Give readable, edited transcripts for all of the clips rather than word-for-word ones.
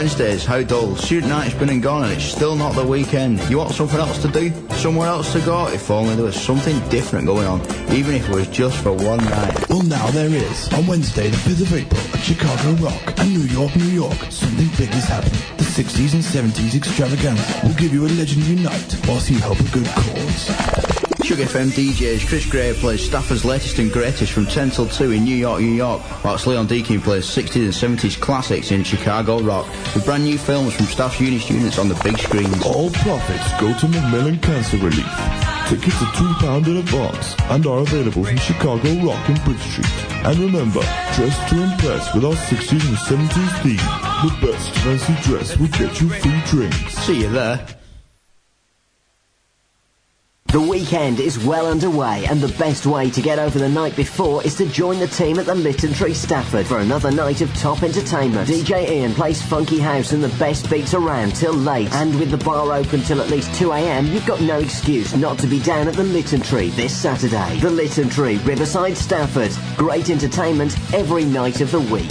Wednesdays, how dull. Student night's been and gone and it's still not the weekend. You want something else to do? Somewhere else to go? If only there was something different going on, even if it was just for one night. Well, now there is. On Wednesday, the 5th of April, at Chicago Rock and New York, New York, something big is happening. The 60s and 70s extravaganza will give you a legendary night whilst you help a good cause. Sugar FM DJs Chris Gray plays Stafford's latest and greatest from 10 till 2 in New York, New York, whilst Leon Deakin plays 60s and 70s classics in Chicago Rock, with brand new films from Staff's uni students on the big screens. All profits go to Macmillan Cancer Relief. Tickets are £2 in advance and are available from Chicago Rock and Bridge Street. And remember, dress to impress with our 60s and 70s theme. The best fancy dress will get you free drinks. See you there. The weekend is well underway, and the best way to get over the night before is to join the team at the Lytton Tree Stafford for another night of top entertainment. DJ Ian plays funky house and the best beats around till late, and with the bar open till at least 2 a.m, you've got no excuse not to be down at the Lytton Tree this Saturday. The Lytton Tree, Riverside, Stafford. Great entertainment every night of the week.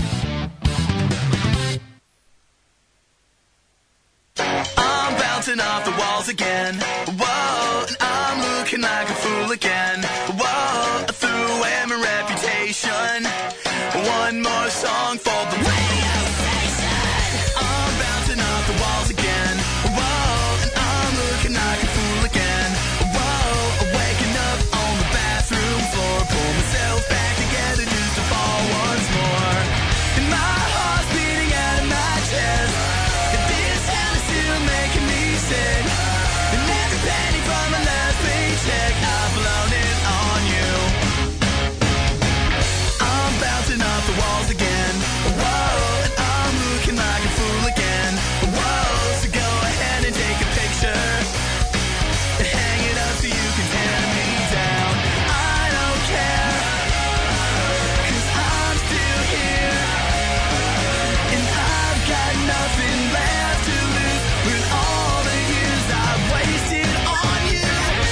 I'm bouncing off the walls again. Whoa, and I'm looking like a fool again. Whoa, I threw away my reputation. One more song for the radio station. I'm bouncing off the walls again. Whoa, and I'm looking like a fool again. Whoa, I'm waking up on the bathroom floor. Pull myself back together just to fall once more. And my heart's beating out of my chest. And this sound is still making me sick. And every penny from my last paycheck, I've blown it on you. I'm bouncing off the walls again. Whoa, and I'm looking like a fool again. Whoa, so go ahead and take a picture and hang it up so you can tear me down. I don't care, 'cause I'm still here. And I've got nothing left to lose with all the years I've wasted on you.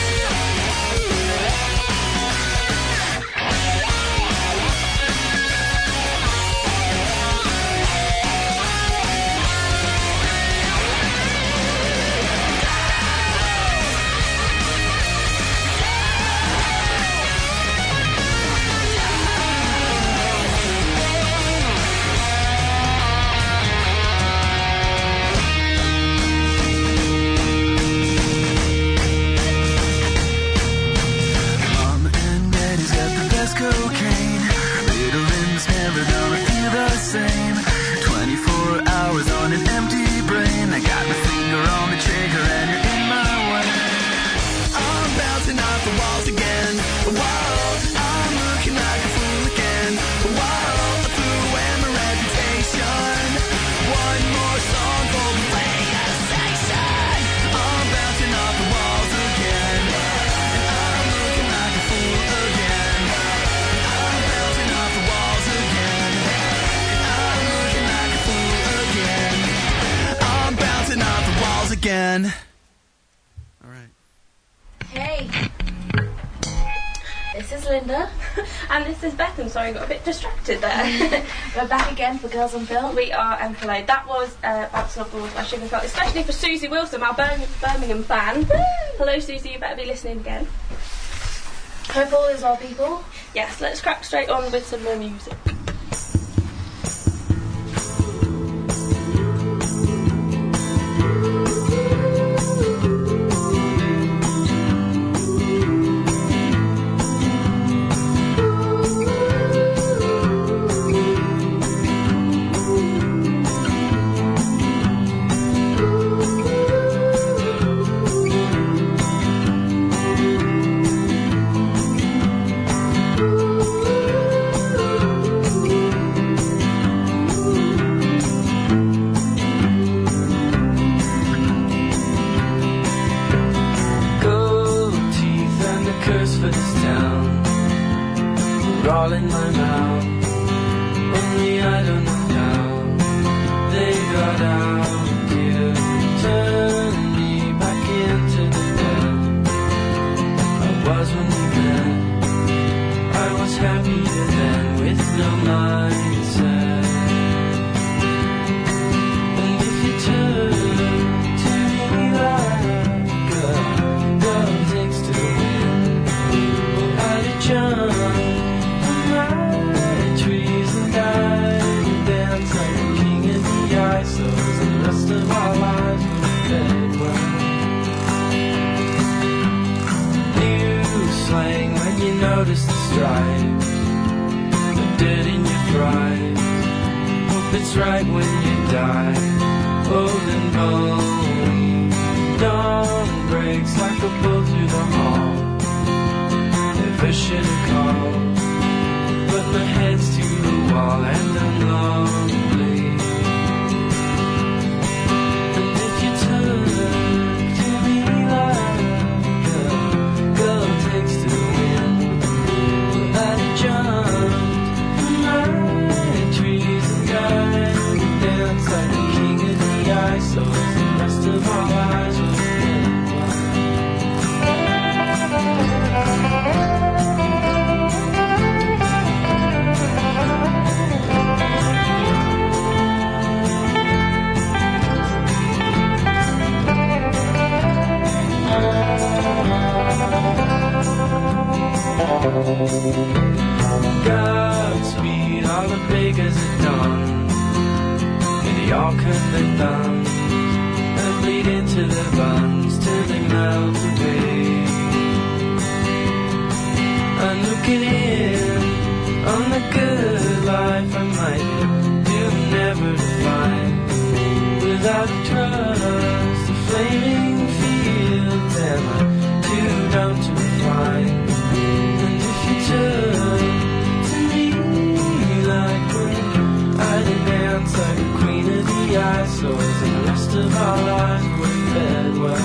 Mom and Daddy's got the best cocaine. Little Lynn's never gonna feel the same. 24 hours on an empty brain. I got my finger on the trigger and you're in my way. I'm bouncing off the walls again. Whoa, I'm looking like a fool again. Whoa, I threw away my reputation. One more song for the radio station. I'm bouncing off the walls again. And I'm looking like a fool again. And I'm bouncing off the walls again. And I'm looking like a fool again. I'm bouncing off the walls again. All right. Hey, this is Linda. And this is Beth. I'm sorry, I got a bit distracted there. We're back again for Girls on Film. We are Empilade. That was Bouncing Off the Walls by Sugar Felt, especially for Susie Wilson, our Birmingham fan. Hello, Susie, you better be listening again. Hope all is well, people. Yes, let's crack straight on with some more music. and you notice the stripes, the dirt in your fries. Hope it's right when you die, old and bony. Dawn breaks like a bull through the hall. Never should have called, but my head's to the wall and I'm lonely. And if you turn to me like a girl takes to the wind, well, I'd have jumped from my trees and died and dance like the king of the ice. So as the rest of our lives will spend. Godspeed, all the bakers are done, and they all cut their thumbs and bleed into their buns till they melt away. I'm looking in on the good life I might do never to find without trust. The flaming fields am I too dumb to refine? And if you turn to me like when I'd dance like a queen of the ice, so as the rest of our lives were fed well.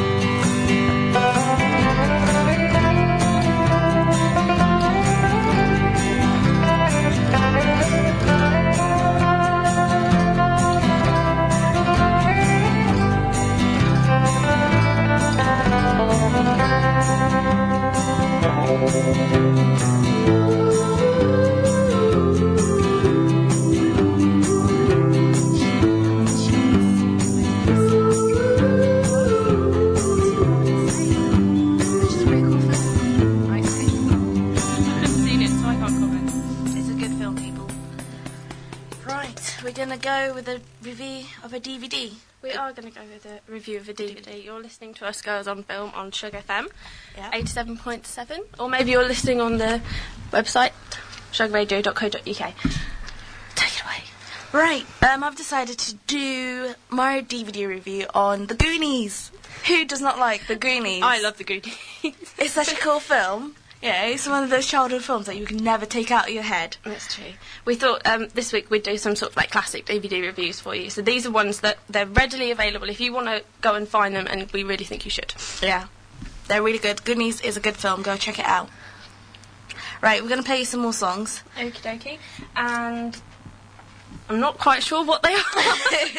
Go with a review of a DVD. We are going to go with a review of a DVD. You're listening to us Girls on Film on Sugar FM, 87.7, or maybe you're listening on the website sugarradio.co.uk. Take it away. Right, I've decided to do my DVD review on The Goonies. Who does not like The Goonies? I love The Goonies. It's such a cool film. Yeah, it's one of those childhood films that you can never take out of your head. That's true. We thought this week we'd do some sort of like classic DVD reviews for you. So these are ones that they're readily available if you want to go and find them, and we really think you should. Yeah, they're really good. Goonies is a good film. Go check it out. Right, we're going to play you some more songs. Okie dokie. And I'm not quite sure what they are.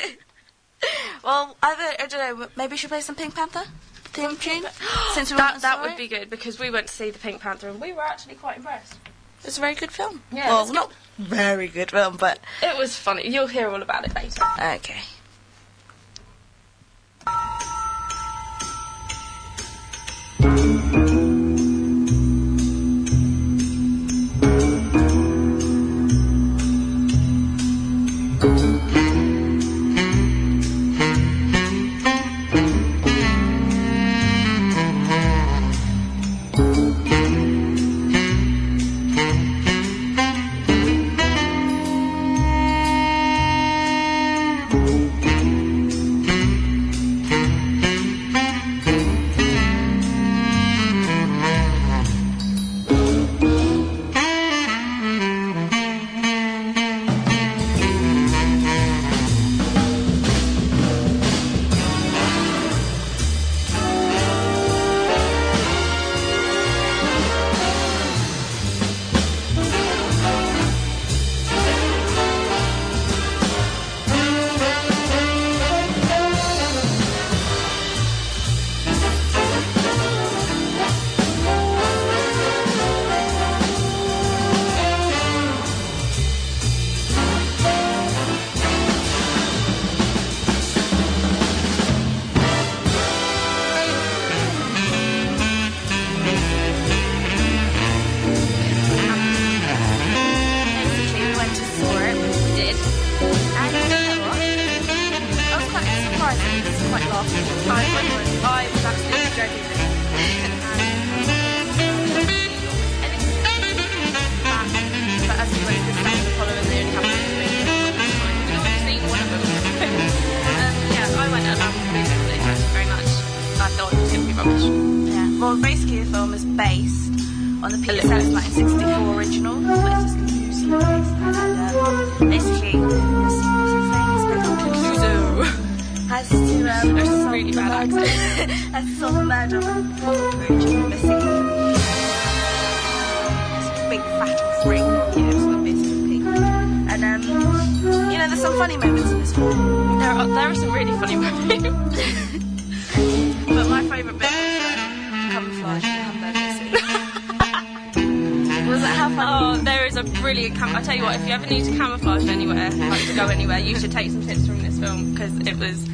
Well, I don't know. Maybe we should play some Pink Panther theme tune. Since we that would be good, because we went to see the Pink Panther and we were actually quite impressed. It's a very good film. Yeah, well, not very good film, but it was funny. You'll hear all about it later. Okay. I was absolutely dreading this. Well, basically the film is based on the Peter Sellers 1964 original, but it's just loosely based. And basically, what's his name? Has to There's some really bad accent. has to solve the murder of a creature missing. It's a big fat ring, it's like missing pig. And there's some funny moments in this film. There are some really funny moments. But my favourite bit was camouflage in the hamburger scene. Was that how funny? Oh, there is a brilliant I tell you what, if you ever need to camouflage anywhere, like to go anywhere, you should take some tips from this film, because it was...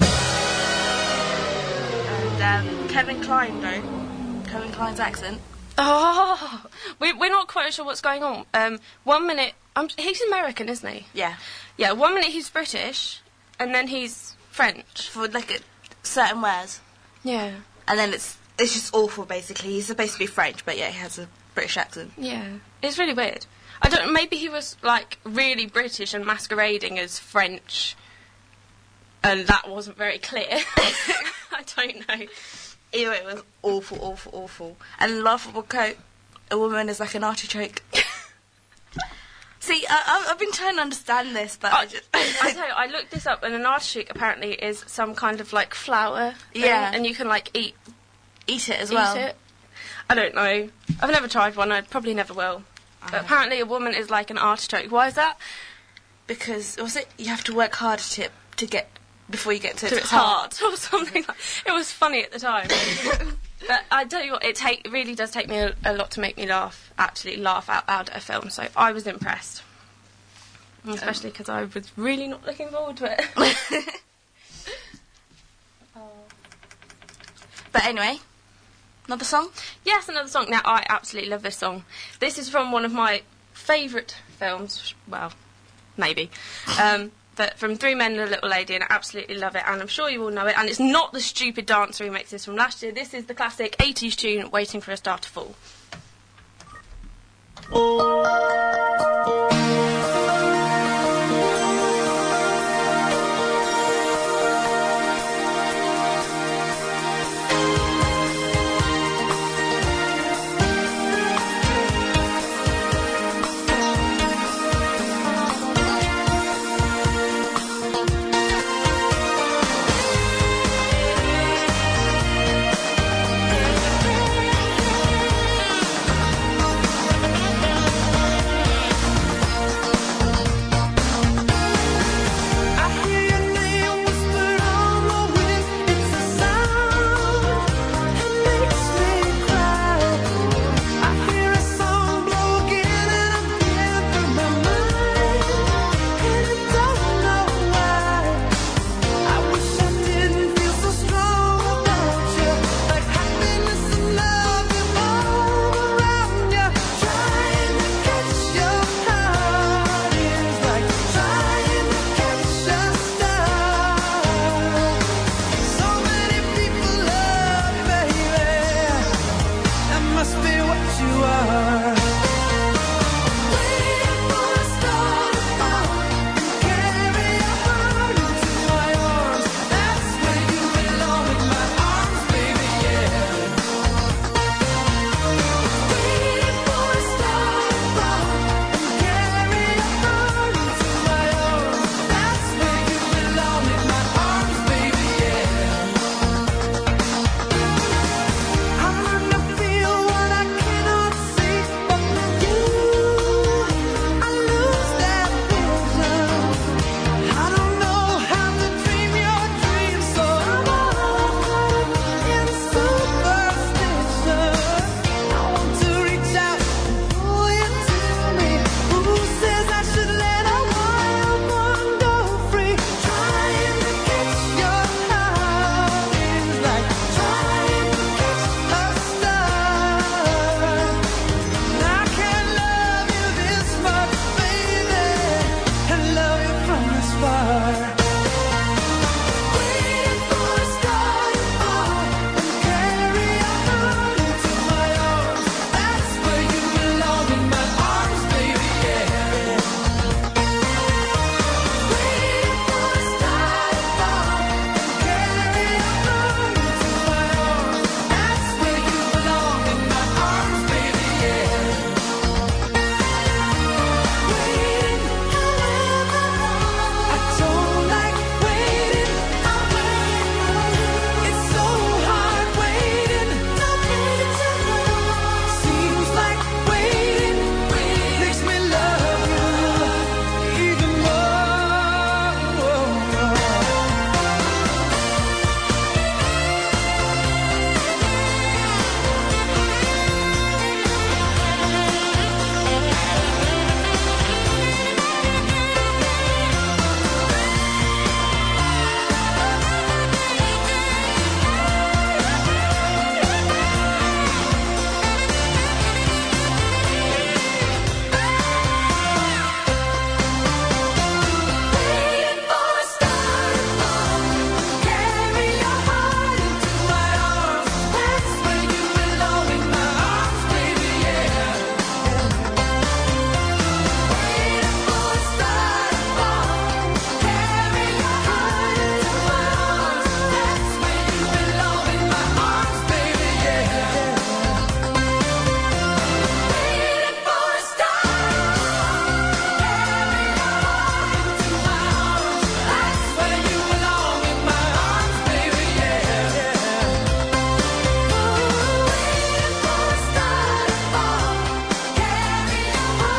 And Kevin Kline, though. Kevin Kline's accent. Oh, we're not quite sure what's going on. 1 minute... he's American, isn't he? Yeah. Yeah, 1 minute he's British, and then he's French. For, certain words. Yeah. And then it's just awful, basically. He's supposed to be French, but yeah, he has a British accent. Yeah. It's really weird. Maybe he was, really British and masquerading as French, and that wasn't very clear. I don't know. Either way, it was awful, awful, awful. And the laughable quote, a woman is like an artichoke. See, I've been trying to understand this, but I tell you, I looked this up, and an artichoke apparently is some kind of, flour thing, yeah. and you can, eat it as well. Eat it. I don't know. I've never tried one. I probably never will. But apparently a woman is like an artichoke. Why is that? Because, you have to work harder to get, before you get to its heart. Or something like. It was funny at the time. But I tell you what, it really does take me a lot to make me laugh, actually laugh out loud at a film, so I was impressed. Especially because I was really not looking forward to it. But anyway, another song? Yes, another song. Now, I absolutely love this song. This is from one of my favourite films, well, maybe, but from Three Men and a Little Lady, and I absolutely love it, and I'm sure you all know it, and it's not the stupid dance remixes from last year. This is the classic 80s tune, Waiting for a Star to Fall.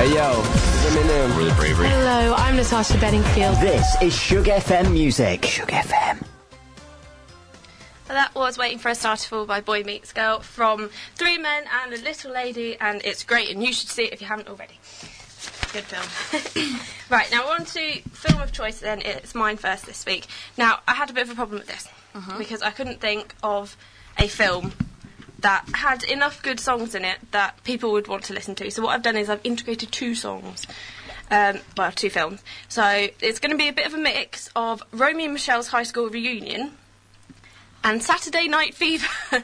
yo, Eminem. Really bravery. Hello, I'm Natasha Bedingfield. This is Shug FM Music. Shug FM. Well, that was Waiting for a Starterful by Boy Meets Girl from Three Men and a Little Lady, and it's great, and you should see it if you haven't already. Good film. Right, now we're on to film of choice then. It's mine first this week. Now, I had a bit of a problem with this, because I couldn't think of a film that had enough good songs in it that people would want to listen to. So what I've done is I've integrated two songs. Well, two films. So it's going to be a bit of a mix of Romy and Michelle's High School Reunion and Saturday Night Fever.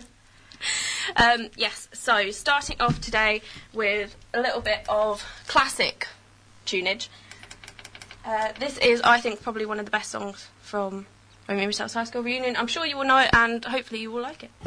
Yes, so starting off today with a little bit of classic tunage. This is, I think, probably one of the best songs from Romy and Michelle's High School Reunion. I'm sure you will know it, and hopefully you will like it.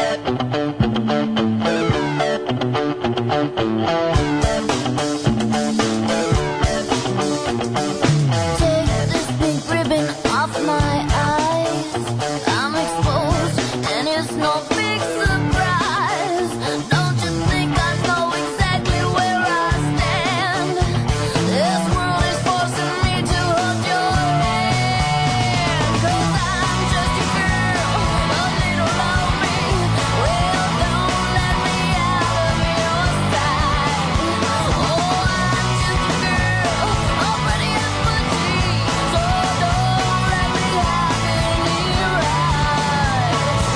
Take this pink ribbon off my eyes. I'm exposed, and it's no big surprise. Don't you think I know exactly where I stand? This world is forcing me to hold your hand. 'Cause I'm just a girl, a little lonely. Well, don't let me out of your sight. Oh, I'm just a girl, all pretty and pretty. So don't let me have any rights.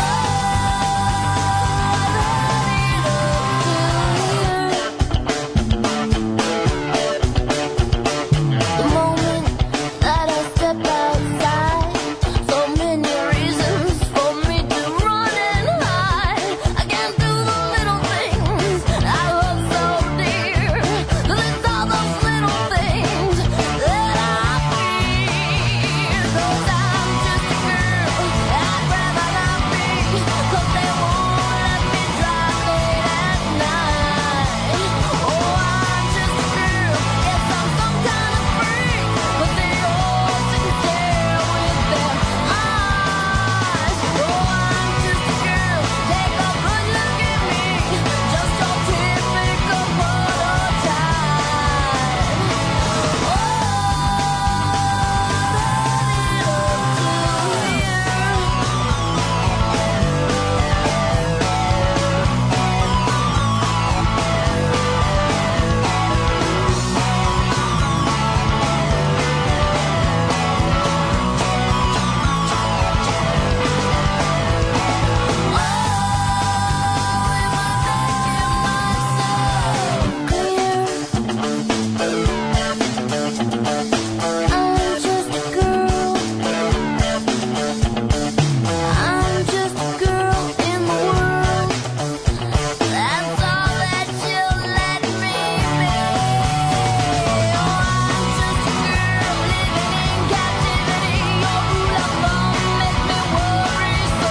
The moment that I step outside, so many reasons for me to run and hide. I can't do the little things I love so dear. 'Cause it's all those little things that I fear. 'Cause I'm just a girl, I'd rather not be. 'Cause they won't let me drive late at night. Oh, I'm just a girl, yes, I'm some kind of freak. But they all sit and stare with their eyes. Oh, I'm just a girl, take a good look at me. Just your typical prototype. I'm just a girl. I'm just a girl in the world. That's all that you'll let me be. Oh, I'm just a girl living in captivity. Your rule of thumb makes me worry so.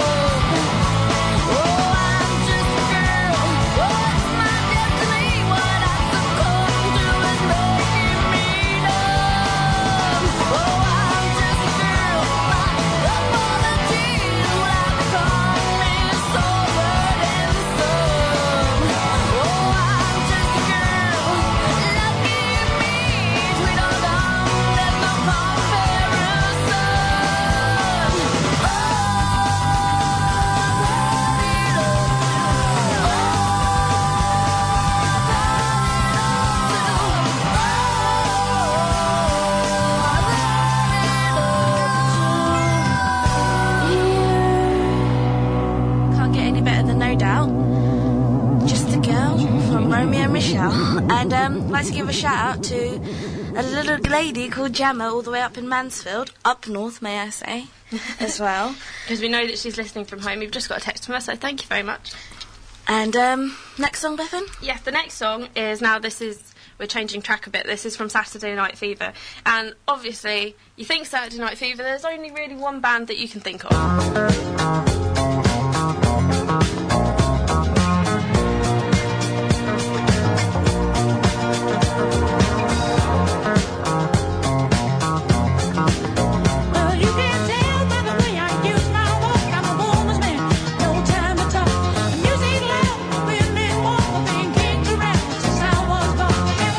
Oh, I'm just a girl. Oh, it's my destiny. What I succumb to is making me numb. Oh, I'm just a girl. My apologies will have become me so burdensome. Oh, I'm just a girl. Lucky me, sweet or dumb, there's no comparison. Can't get any better than No Doubt. Just a girl from Romeo and Michelle. And I'd like to give a shout out to a little lady called Gemma all the way up in Mansfield, up north, may I say, as well. Because we know that she's listening from home. We've just got a text from her, so thank you very much. And next song, Bethan? Yes, the next song is, now this is, we're changing track a bit, this is from Saturday Night Fever. And obviously, you think Saturday Night Fever, there's only really one band that you can think of. Music loud, with me more than kicked around since I was born.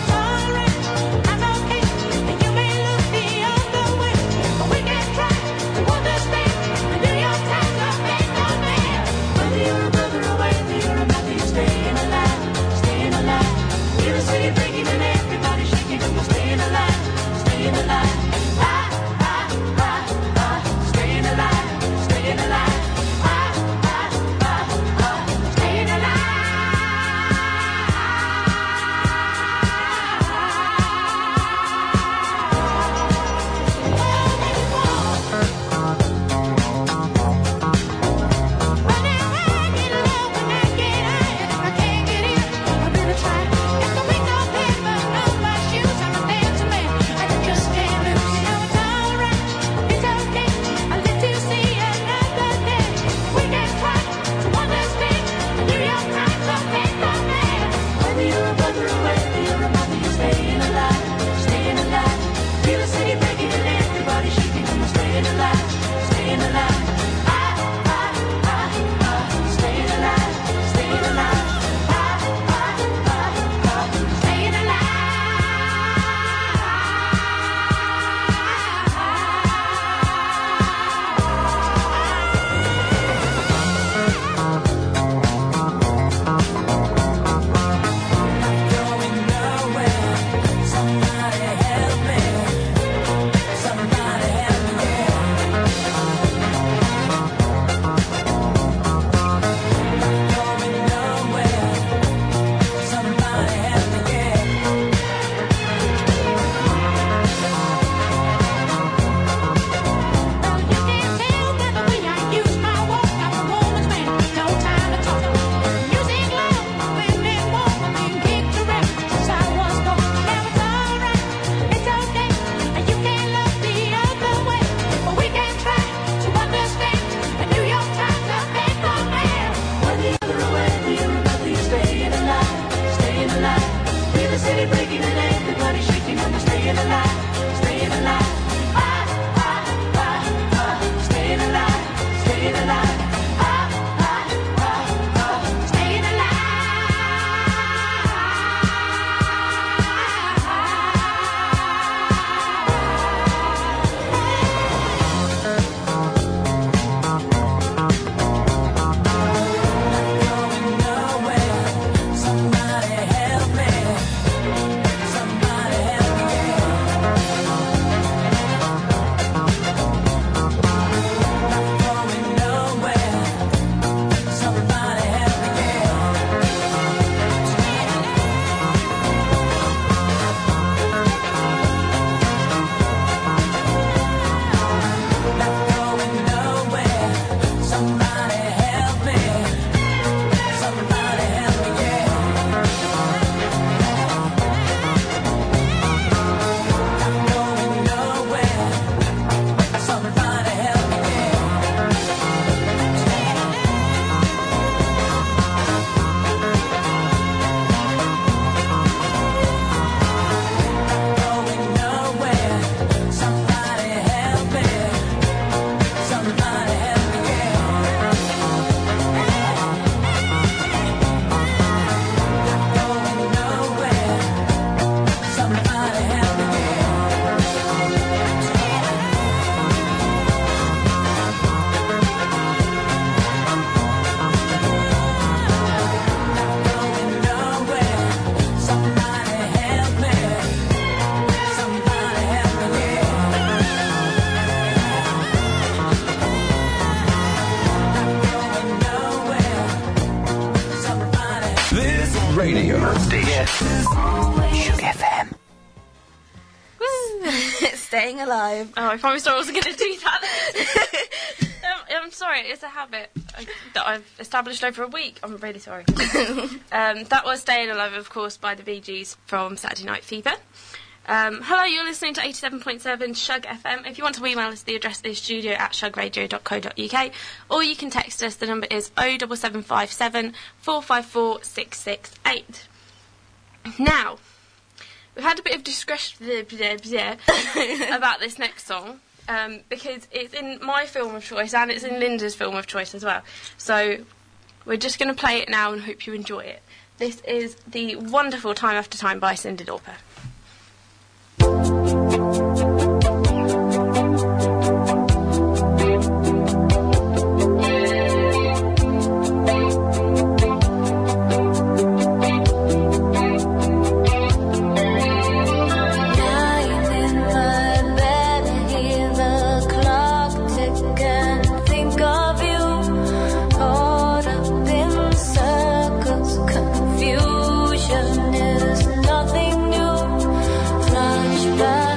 station. Shook FM. Staying alive. Oh, I promised I wasn't going to do that. I'm sorry, it's a habit that I've established over a week. I'm really sorry. That was Staying Alive, of course, by the Bee Gees from Saturday Night Fever. Hello, you're listening to 87.7 Shug FM. If you want to email us, the address is studio@shugradio.co.uk, or you can text us. The number is 07757 454 668. Now, we've had a bit of discussion about this next song, because it's in my film of choice and it's in Linda's film of choice as well. So we're just going to play it now and hope you enjoy it. This is the wonderful Time After Time by Cyndi Lauper. Confusion is nothing new. Flashback.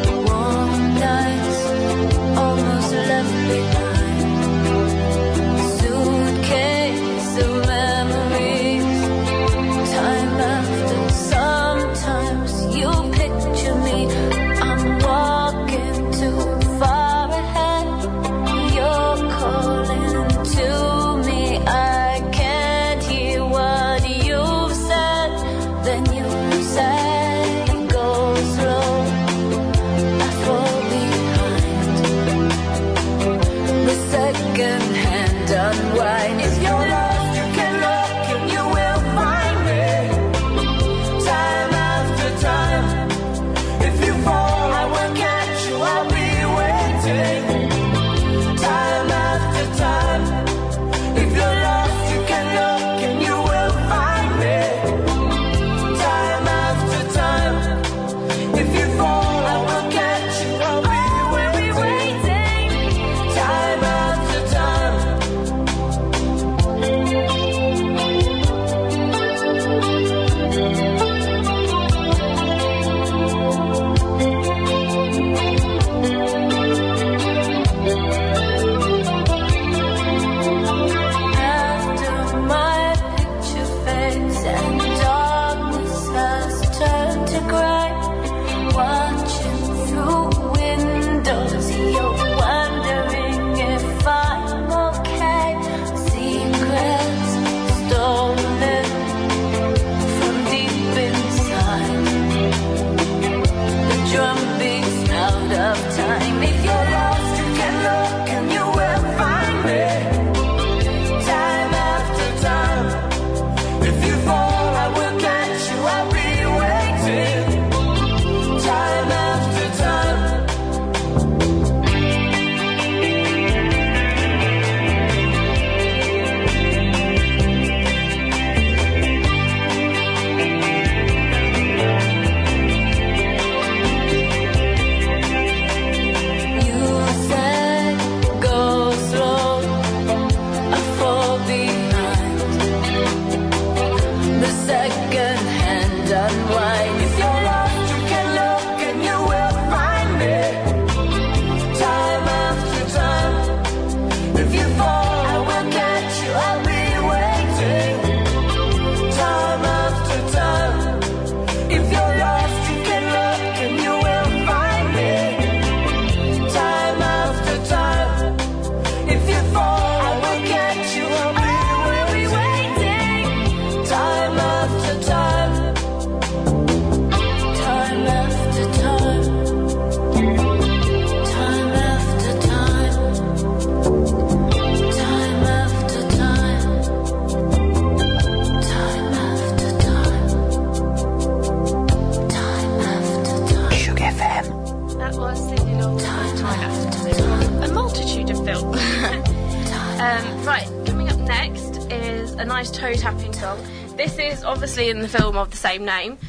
Right, coming up next is a nice toe tapping song. This is obviously in the film of the same name,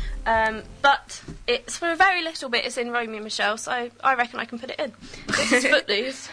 but it's for a very little bit. It's in Romeo and Michelle, so I reckon I can put it in. This is Footloose.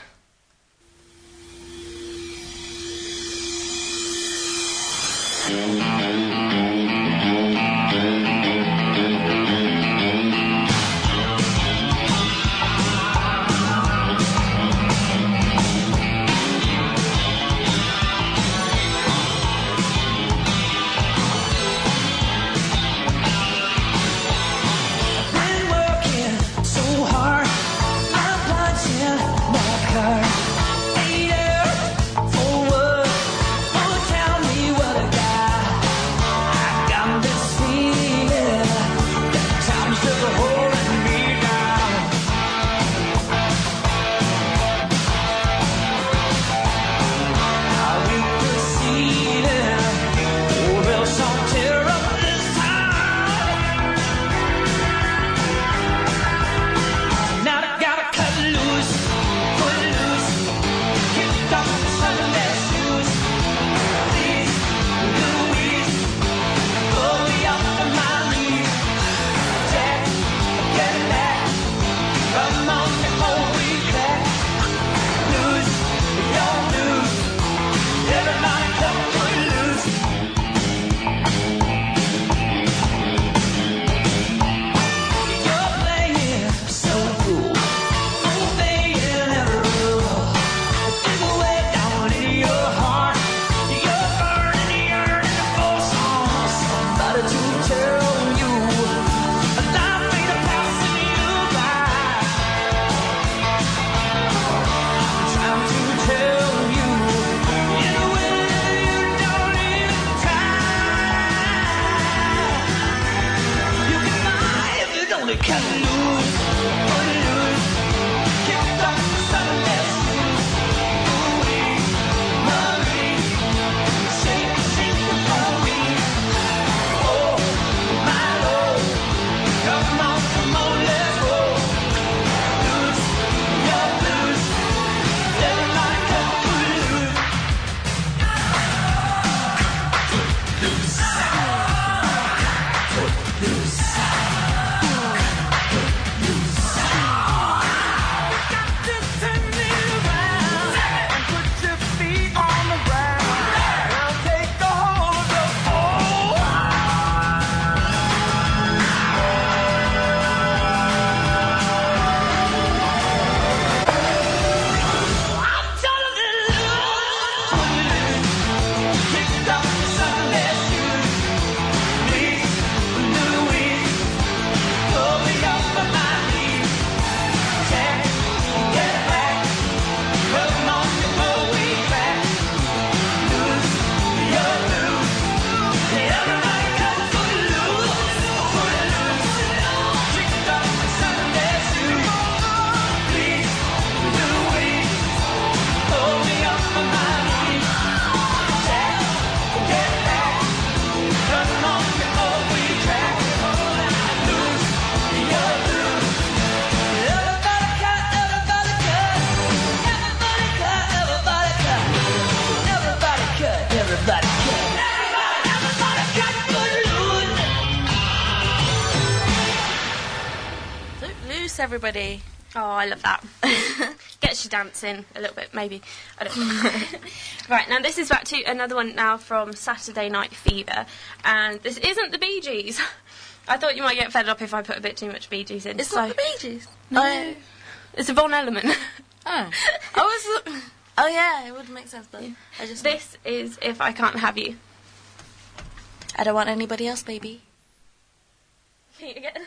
everybody. Oh, I love that. Gets you dancing a little bit, maybe. I don't know. Right, now this is back to another one now from Saturday Night Fever. And this isn't the Bee Gees. I thought you might get fed up if I put a bit too much Bee Gees in. It's not the Bee Gees. No. It's a Von Element. Oh. Oh, yeah, it would make sense, but I just... This is If I Can't Have You. I don't want anybody else, baby. Again.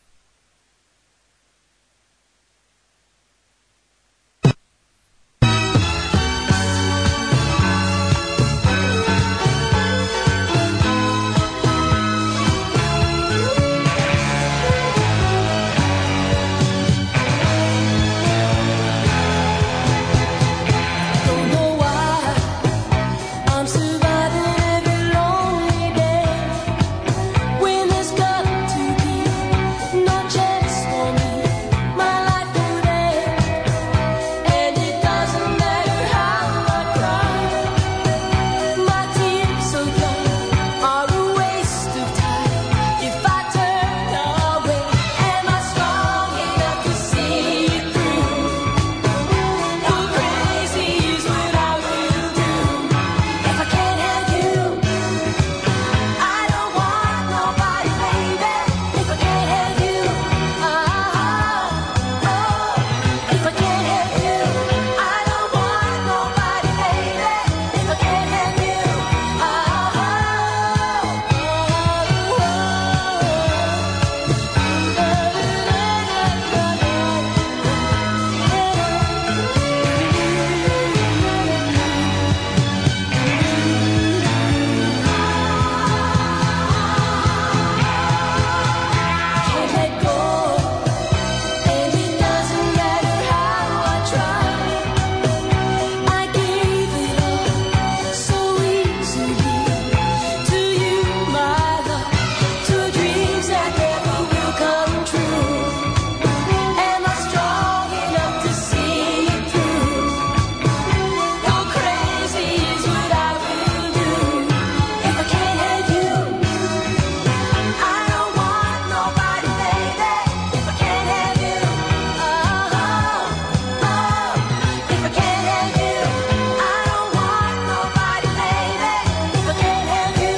Don't know why I'm surviving every lonely day when there's got to be no chance for me, my life today. And it doesn't matter how I cry, my tears so dry are a waste of time. If I turn away, am I strong enough to see it through? Go crazy is what I will do. If I can't have you, I don't want nobody, baby. If I can't have you, if I can't have you, I don't want nobody, baby. If I can't have you, can't let go, and it doesn't matter how I try. I gave it all so easily to you, my love, to dreams that never will come true. Am I strong enough to see it through? Go crazy is what I will do. If I can't have you, I don't want nobody, baby. If I can't have you, if I can't have you, I don't want nobody, baby. If I can't have you,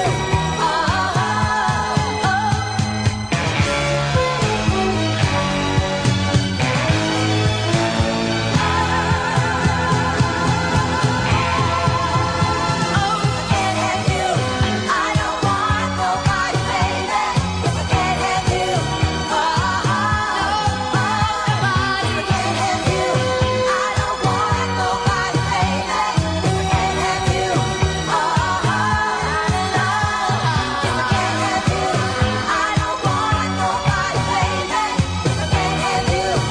I don't want nobody, baby. If I can't have you, if I can't have you, I don't want nobody, baby. If I can't have you, if I can't have you, I don't want nobody, baby. If I can't have you, if I can't have you,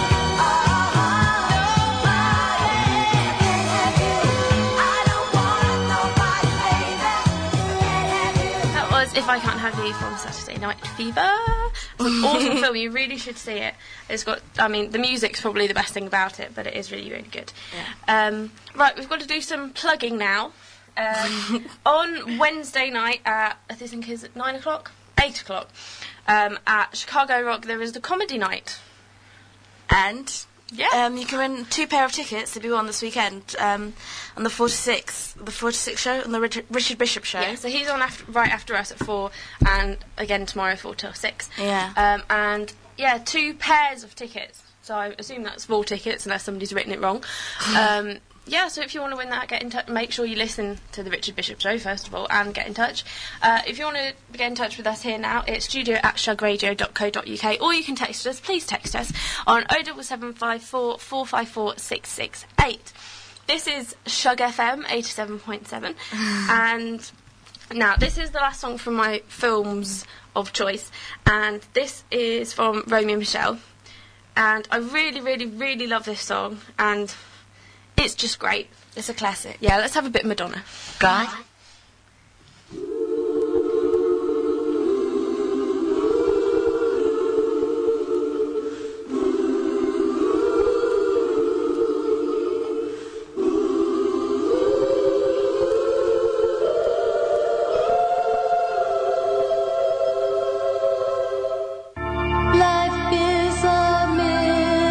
I don't want nobody, baby. That was If I Can't Have You from Saturday Night Fever. It's an awesome film. You really should see it. It's got, I mean, the music's probably the best thing about it, but it is really, really good. Right, we've got to do some plugging now. On Wednesday night at, I think it's at 9 o'clock? 8 o'clock. At Chicago Rock, there is the comedy night. And you can win 2 pair of tickets to be on this weekend on the 4 to 6 show, on the Richard Bishop show. Yeah, so he's on right after us at 4, and again tomorrow 4 till 6. Yeah. And yeah, 2 pairs of tickets. So I assume that's 4 tickets unless somebody's written it wrong. Yeah, so if you want to win that, get in touch. Make sure you listen to the Richard Bishop show first of all, and get in touch. If you want to get in touch with us here now, it's studio@shugradio.co.uk, or you can text us. Please text us on 07754 454 668. This is Shug FM 87.7, and now this is the last song from my films of choice, and this is from Romeo and Michelle, and I really, really, really love this song, and it's just great. It's a classic. Yeah, let's have a bit of Madonna. Guy? Life is a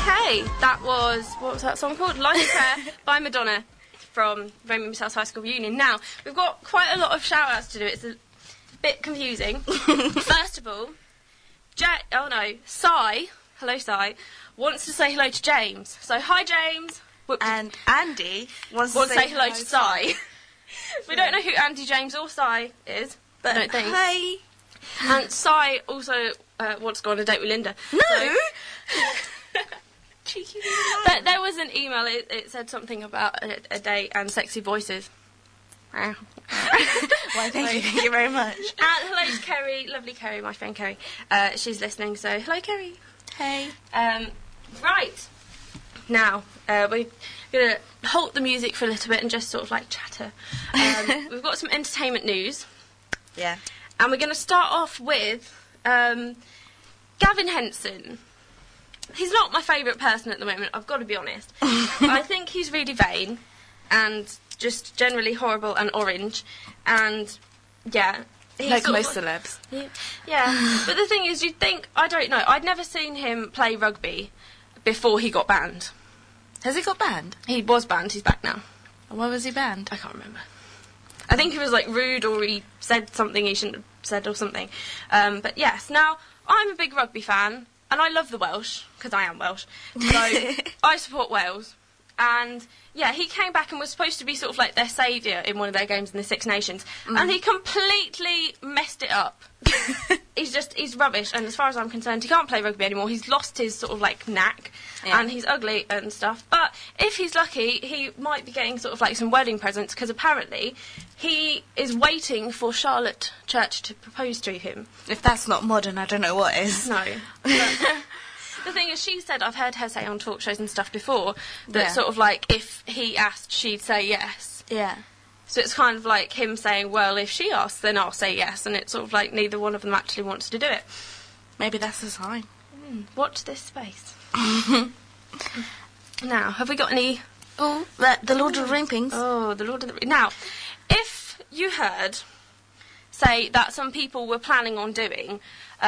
Okay, that was, what was that song called? Life Affair by Madonna from Rainbow Missiles High School Reunion. Now, we've got quite a lot of shout-outs to do. It's a bit confusing. First of all, Sai, hello Sai, wants to say hello to James. So, hi James. And Andy wants to say hello to Sai. We don't know who Andy, James or Sai is, but I don't think. Hey. And Sai also wants to go on a date with Linda. No! So, cheeky. But there was an email, it said something about a date and sexy voices. Why, thank you very much. And hello to Kerry, lovely Kerry, my friend Kerry. She's listening, so hello Kerry. Hey. Right. Now, we're going to halt the music for a little bit and just sort of like chatter. We've got some entertainment news. Yeah. And we're going to start off with Gavin Henson. He's not my favourite person at the moment, I've got to be honest. I think he's really vain and just generally horrible and orange. And, yeah. Like most celebs. Yeah. But the thing is, you'd think, I don't know, I'd never seen him play rugby before he got banned. Has he got banned? He was banned, he's back now. And why was he banned? I can't remember. I think he was like rude or he said something he shouldn't have said or something. But yes, now I'm a big rugby fan and I love the Welsh because I am Welsh. So I support Wales. And yeah, he came back and was supposed to be sort of like their saviour in one of their games in the Six Nations. And he completely messed it up. He's rubbish. And as far as I'm concerned, he can't play rugby anymore. He's lost his sort of like knack. Yeah. And he's ugly and stuff. But if he's lucky, he might be getting sort of like some wedding presents because apparently he is waiting for Charlotte Church to propose to him. If that's not modern, I don't know what is. No. The thing is, she said, I've heard her say on talk shows and stuff before, that sort of like, if he asked, she'd say yes. Yeah. So it's kind of like him saying, well, if she asks, then I'll say yes, and it's sort of like neither one of them actually wants to do it. Maybe that's the sign. Watch this space. Now, have we got any... Oh, the Lord of the Rings things. Oh, the Lord of the Rings. Now, if you heard, say, that some people were planning on doing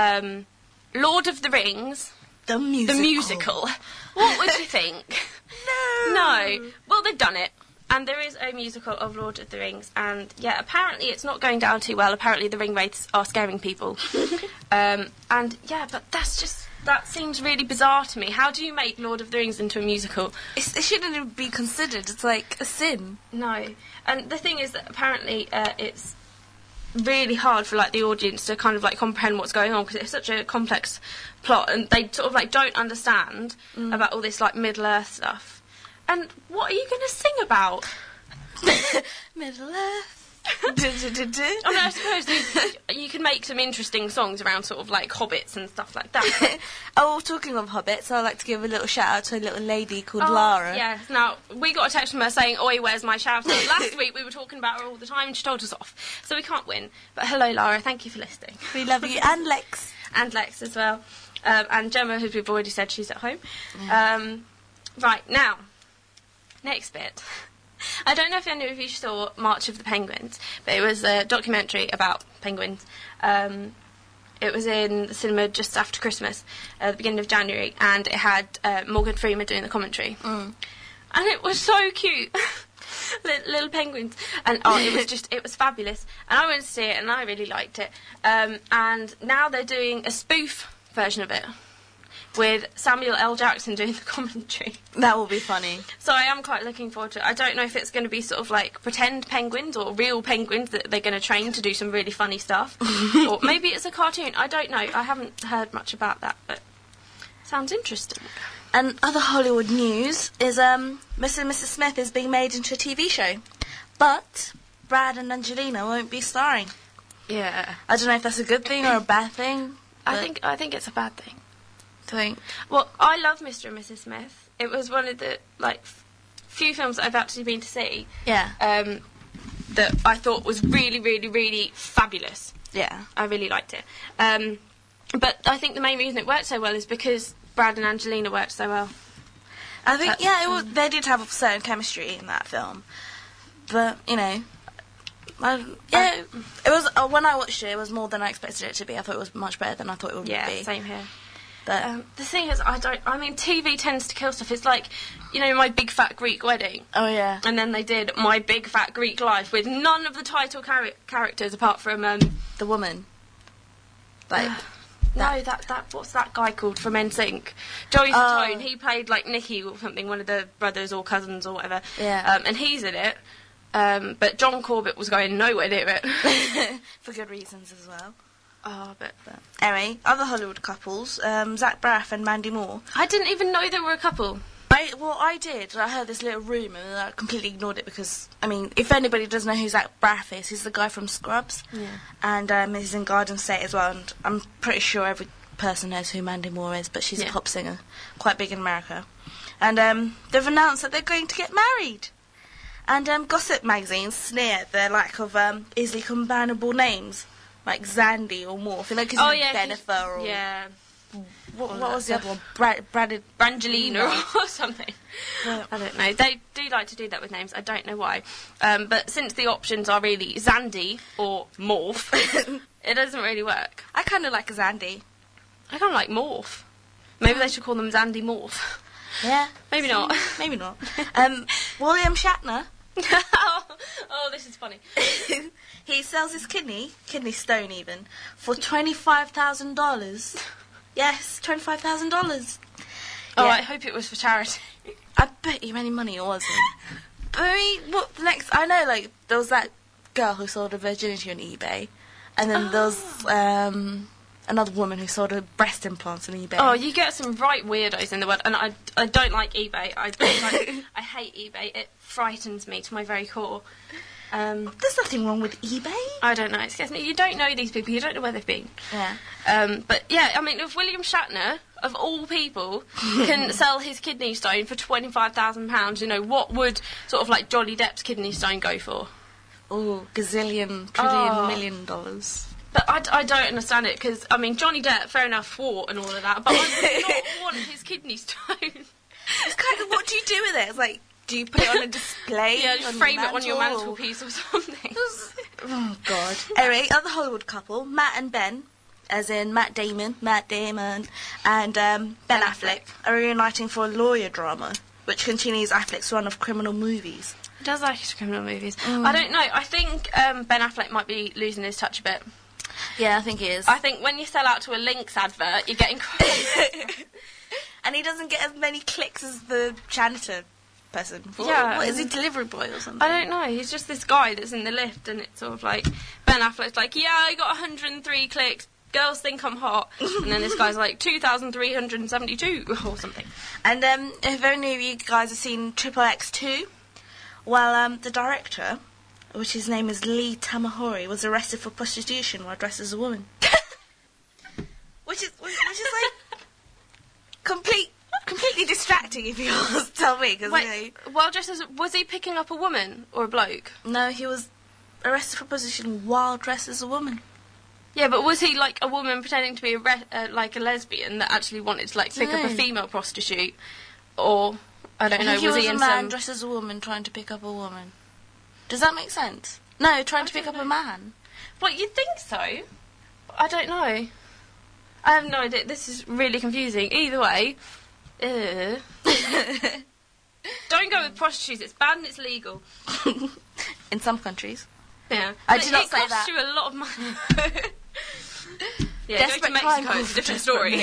Lord of the Rings... The musical. What would you think? No. Well, they've done it. And there is a musical of Lord of the Rings. And, yeah, apparently it's not going down too well. Apparently the ring wraiths are scaring people. And, yeah, but that seems really bizarre to me. How do you make Lord of the Rings into a musical? It shouldn't even be considered. It's like a sin. No. And the thing is that apparently it's really hard for like the audience to kind of like comprehend what's going on because it's such a complex plot and they sort of like don't understand about all this like Middle-earth stuff. And what are you going to sing about? Middle-earth. I mean, I suppose you can make some interesting songs around sort of like hobbits and stuff like that. Oh, talking of hobbits, I'd like to give a little shout out to a little lady called Lara. Yes, now we got a text from her saying, "Oi, where's my shout out?" Last week we were talking about her all the time and she told us off, so we can't win. But hello, Lara, thank you for listening. We love you, and Lex. And Lex as well. And Gemma, who we've already said she's at home. Yeah. Right, now, next bit. I don't know if any of you saw March of the Penguins, but it was a documentary about penguins. It was in the cinema just after Christmas, at the beginning of January, and it had Morgan Freeman doing the commentary. And it was so cute. Little penguins. And it was fabulous. And I went to see it and I really liked it. And now they're doing a spoof version of it, with Samuel L. Jackson doing the commentary. That will be funny. So I am quite looking forward to it. I don't know if it's going to be sort of like pretend penguins or real penguins that they're going to train to do some really funny stuff. Or maybe it's a cartoon. I don't know. I haven't heard much about that, but sounds interesting. And other Hollywood news is Mr. and Mrs. Smith is being made into a TV show. But Brad and Angelina won't be starring. Yeah. I don't know if that's a good thing or a bad thing. I think it's a bad thing. Think. Well, I love Mr. and Mrs. Smith. It was one of the like few films that I've actually been to see. Yeah. That I thought was really, really, really fabulous. Yeah. I really liked it. But I think the main reason it worked so well is because Brad and Angelina worked so well. I think they did have a certain chemistry in that film. But you know, it was when I watched it, it was more than I expected it to be. I thought it was much better than I thought it would be. Yeah, same here. But the thing is, I mean, TV tends to kill stuff. It's like, you know, My Big Fat Greek Wedding. Oh, yeah. And then they did My Big Fat Greek Life with none of the title characters apart from the woman. Like. No, that what's that guy called from NSYNC? Joey Fatone. He played like Nicky or something, one of the brothers or cousins or whatever. Yeah. And he's in it. But John Corbett was going nowhere near it. For good reasons as well. Oh, but anyway, other Hollywood couples, Zach Braff and Mandy Moore. I didn't even know they were a couple. I did. I heard this little rumour and I completely ignored it because, I mean, if anybody doesn't know who Zach Braff is, he's the guy from Scrubs. Yeah. And he's in Garden State as well. And I'm pretty sure every person knows who Mandy Moore is, but she's a pop singer, quite big in America. And they've announced that they're going to get married. And gossip magazines sneer at their lack of easily combinable names, like Zandy or Morph. You know, because Jennifer or... Yeah. What was the other one? Brangelina or something. I don't know. They do like to do that with names. I don't know why. But since the options are really Zandy or Morph, it doesn't really work. I kind of like Zandy. I kind of like Morph. Maybe they should call them Zandy Morph. Yeah. Maybe not. Maybe not. William Shatner. Oh, this is funny. He sells his kidney stone even, for $25,000. Yes, $25,000. Oh, yeah. I hope it was for charity. I bet you any money it wasn't. But I mean, what next? I know, like, there was that girl who sold her virginity on eBay, and then there was another woman who sold her breast implants on eBay. Oh, you get some right weirdos in the world, and I don't like eBay. I hate eBay. It frightens me to my very core. There's nothing wrong with eBay. I don't know. It scares me. You don't know these people. You don't know where they've been. Yeah. But yeah, I mean, if William Shatner, of all people, can sell his kidney stone for £25,000, you know, what would sort of like Johnny Depp's kidney stone go for? Oh, gazillion, trillion, $1 million. But I don't understand it because, I mean, Johnny Depp, fair enough, fought and all of that, but I would not want his kidney stone. It's kind of, what do you do with it? It's like, do you put it on a display? Yeah, just frame it on your mantelpiece or something. Oh, God. Anyway, other Hollywood couple, Matt and Ben, as in Matt Damon, and Ben Affleck, are reuniting for a lawyer drama, which continues Affleck's run of criminal movies. He does like his criminal movies. I don't know. I think Ben Affleck might be losing his touch a bit. Yeah, I think he is. I think when you sell out to a Lynx advert, you're getting crazy. And he doesn't get as many clicks as the janitor person. Yeah. What, is he delivery boy or something? I don't know. He's just this guy that's in the lift, and it's sort of like Ben Affleck's like, yeah, I got 103 clicks. Girls think I'm hot. And then this guy's like 2,372 or something. And if any of you guys have seen Triple X2, well, the director, which his name is Lee Tamahori, was arrested for prostitution while dressed as a woman. which is like completely distracting, if you want to tell me. Cause, wait, while dressed as, was he picking up a woman or a bloke? No, he was arrested for prostitution while dressed as a woman. Yeah, but was he like a woman pretending to be like a lesbian that actually wanted to like pick up a female prostitute, or I don't know? Was he a man dressed as a woman trying to pick up a woman? Does that make sense? No, trying to pick up a man. What, you'd think so? I don't know. I have no idea. This is really confusing. Either way, don't go with prostitutes. It's bad and it's legal. In some countries. Yeah. I did not say that. It costs you a lot of money. Yeah, go to Mexico. It's a different story.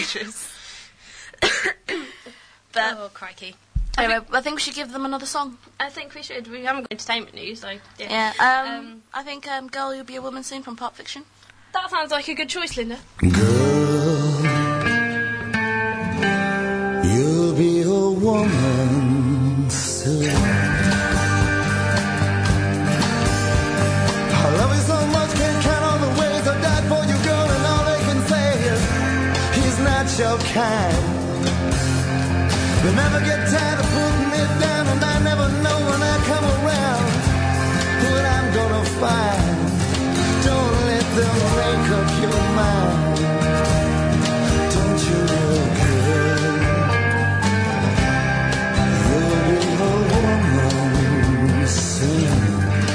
But, oh, crikey. Anyway, I think we should give them another song. I think we should. We haven't got entertainment news, so yeah. Yeah. I think Girl, You'll Be a Woman Soon from Pulp Fiction. That sounds like a good choice, Linda. Girl, you'll be a woman soon. I love you so much, can't count all the ways I died for you, girl, and all they can say is he's not your kind. They never get tired of putting me down, and I never know when I come around what I'm gonna find. Don't let them make up your mind. Don't you know, girl, you'll be a woman soon.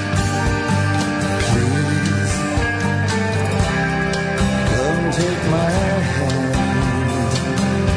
Please, come take my hand.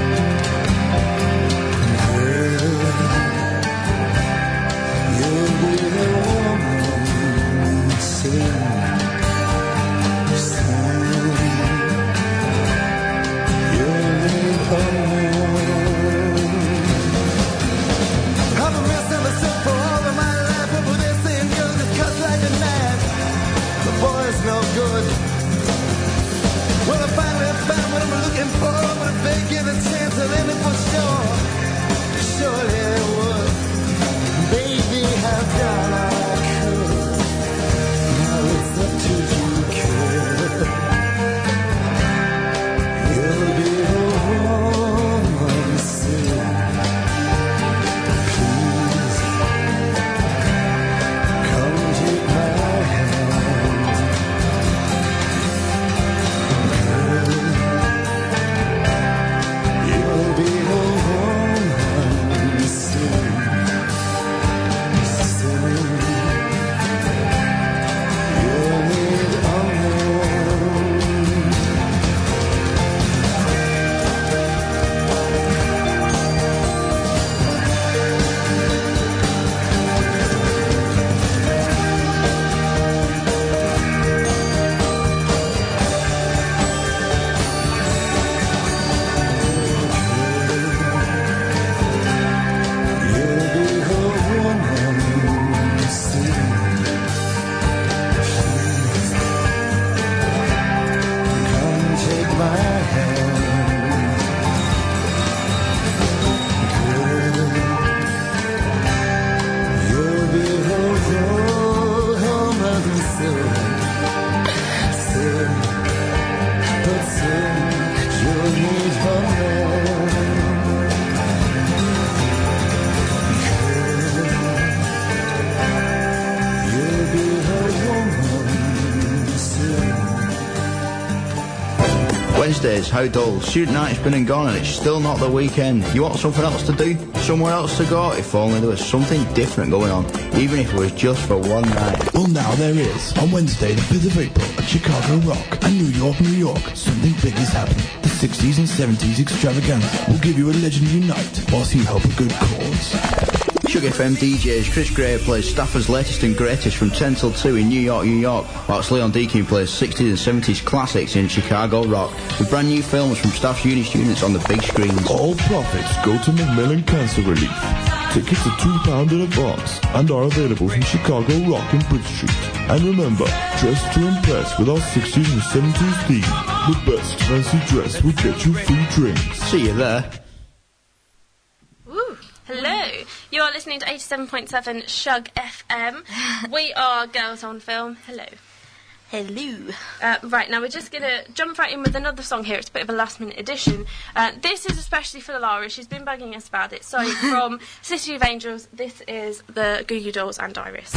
Wednesdays, how dull. Student night's been and gone and it's still not the weekend. You want something else to do? Somewhere else to go? If only there was something different going on, even if it was just for one night. Well, now there is. On Wednesday, the 5th of April, at Chicago Rock and New York, New York, something big is happening. The 60s and 70s extravaganza will give you a legendary night whilst you help a good cause. Sugar FM DJs Chris Gray plays Stafford's latest and greatest from 10 till 2 in New York, New York, whilst Leon Deakin plays 60s and 70s classics in Chicago Rock, with brand new films from Staff's uni students on the big screens. All profits go to Macmillan Cancer Relief. Tickets are £2 in advance and are available from Chicago Rock and Bridge Street. And remember, dress to impress with our 60s and 70s theme. The best fancy dress will get you free drinks. See you there. Hello, you are listening to 87.7 Shug FM. We are Girls on Film. Hello. Hello. Right, now we're just going to jump right in with another song here. It's a bit of a last-minute addition. This is especially for Lara. She's been bugging us about it. So, from City of Angels, this is the Goo Goo Dolls and Iris.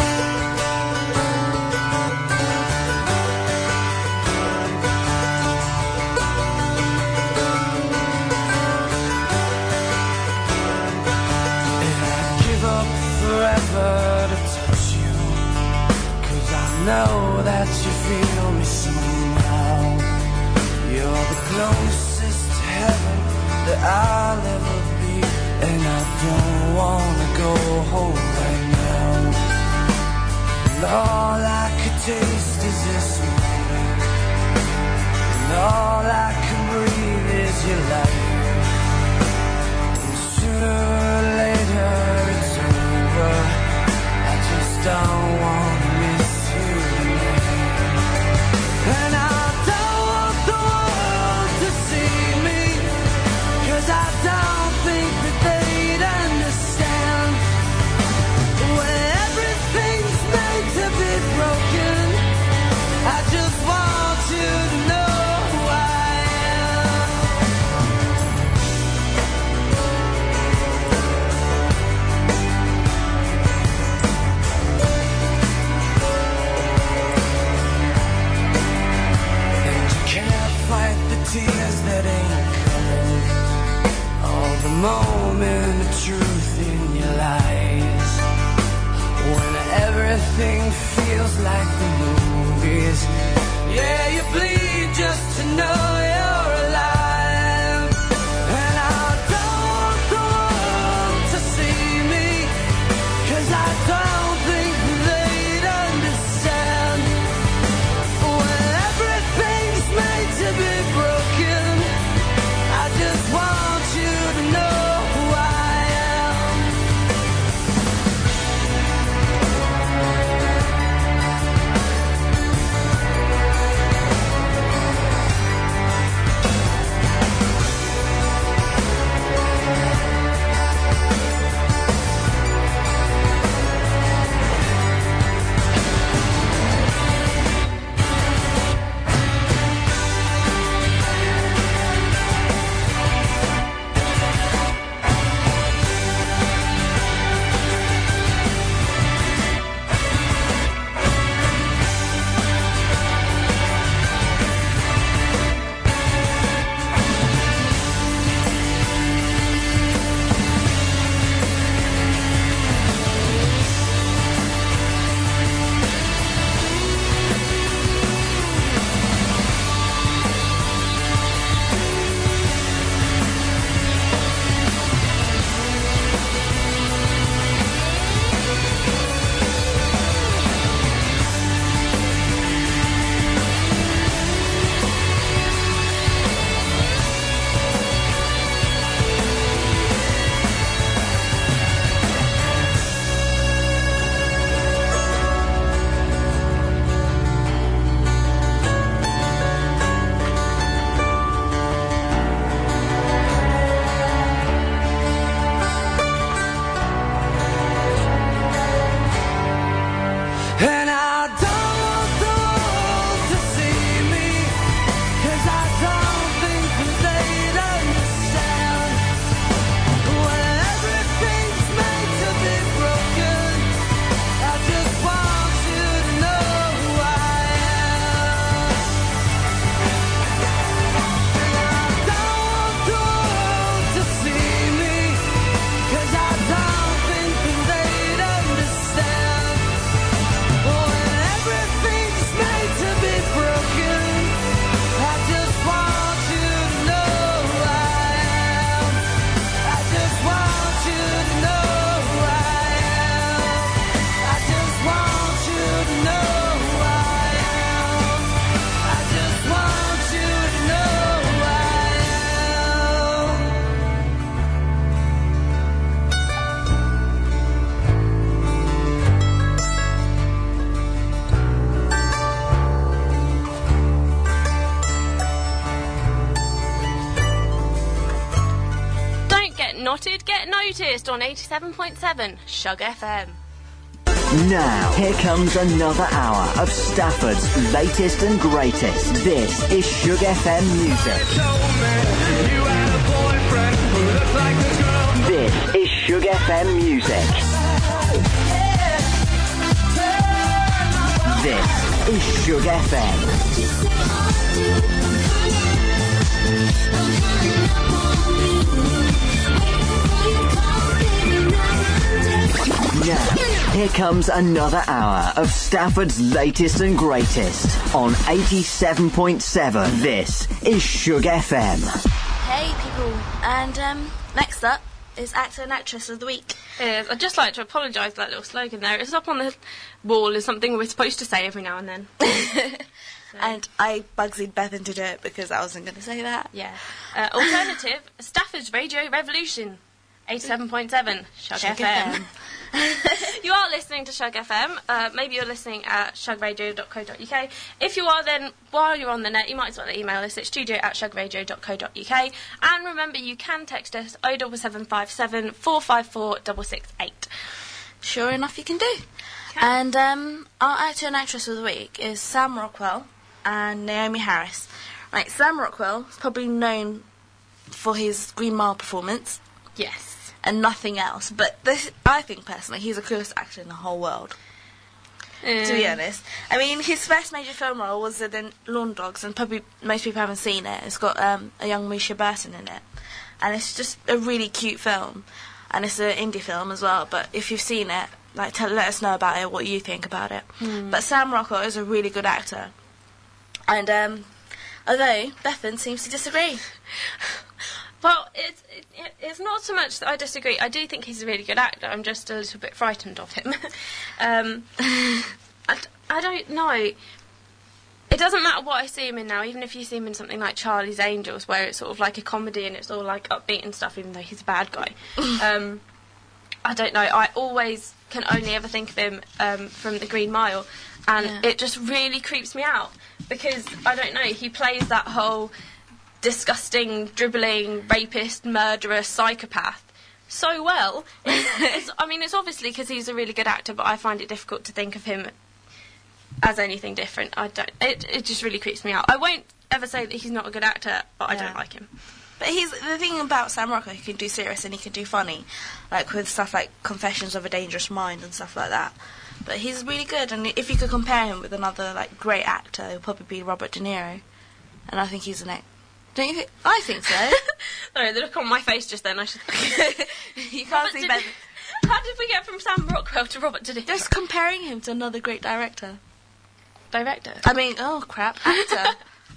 Forever to touch you, 'cause I know that you feel me somehow. You're the closest to heaven that I'll ever be, and I don't wanna go home right now. And all I could taste is this moment, and all I can breathe is your light. And sooner or later it's I just don't want to miss you tonight. And I don't want the world to see me, 'cause I don't think that they'd understand. When everything's made to be broken, I just want you to know who I am. Fight the tears that ain't coming, all the moment of truth in your eyes. When everything feels like the movies, yeah, you bleed just to know you're alive. And I don't want the world to see me, 'cause I don't think they'd understand. When everything's made to be broken, I just want you to know who I am. Get Knotted, Get Noticed on 87.7 Shug FM. Now, here comes another hour of Stafford's latest and greatest. This is Shug FM Music. This is Shug FM Music. This is Shug FM. Now, here comes another hour of Stafford's latest and greatest on 87.7. This is Shug FM. Hey people, and next up is Actor and Actress of the Week. Yes, I'd just like to apologise for that little slogan there. It's up on the wall as something we're supposed to say every now and then. And I Bugsy'd Beth into do it because I wasn't going to say that. Yeah. Alternative, Stafford's Radio Revolution, 87.7 Shug FM. You are listening to Shug FM. Maybe you're listening at shugradio.co.uk. If you are, then while you're on the net, you might as well email us at studio@shugradio.co.uk. And remember, you can text us 07757 454 668. Sure enough, you can do. Okay. And our Actor and Actress of the Week is Sam Rockwell and Naomi Harris. Right, Sam Rockwell is probably known for his Green Mile performance. Yes. And nothing else. But this, I think personally, he's the coolest actor in the whole world. To be honest. I mean, his first major film role was in Lawn Dogs, and probably most people haven't seen it. It's got a young Misha Burton in it. And it's just a really cute film. And it's an indie film as well. But if you've seen it, like, let us know about it, what you think about it. But Sam Rockwell is a really good actor. And although Bethan seems to disagree. Well, it's not so much that I disagree. I do think he's a really good actor. I'm just a little bit frightened of him. I don't know. It doesn't matter what I see him in now, even if you see him in something like Charlie's Angels, where it's sort of like a comedy and it's all like upbeat and stuff, even though he's a bad guy. I don't know. I always can only ever think of him from The Green Mile, and it just really creeps me out because, I don't know, he plays that whole disgusting, dribbling, rapist, murderer, psychopath so well. It's obviously because he's a really good actor, but I find it difficult to think of him as anything different. It just really creeps me out. I won't ever say that he's not a good actor, but I don't like him. But the thing about Sam Rockwell, he can do serious and he can do funny, like with stuff like Confessions of a Dangerous Mind and stuff like that. But he's really good, and if you could compare him with another like great actor, it would probably be Robert De Niro, and I think he's an Don't you think? I think so. Sorry, the look on my face just then. I should. You can't see better. How did we get from Sam Rockwell to Robert De Niro? Just comparing him to another great director. Director? I mean, oh crap, actor.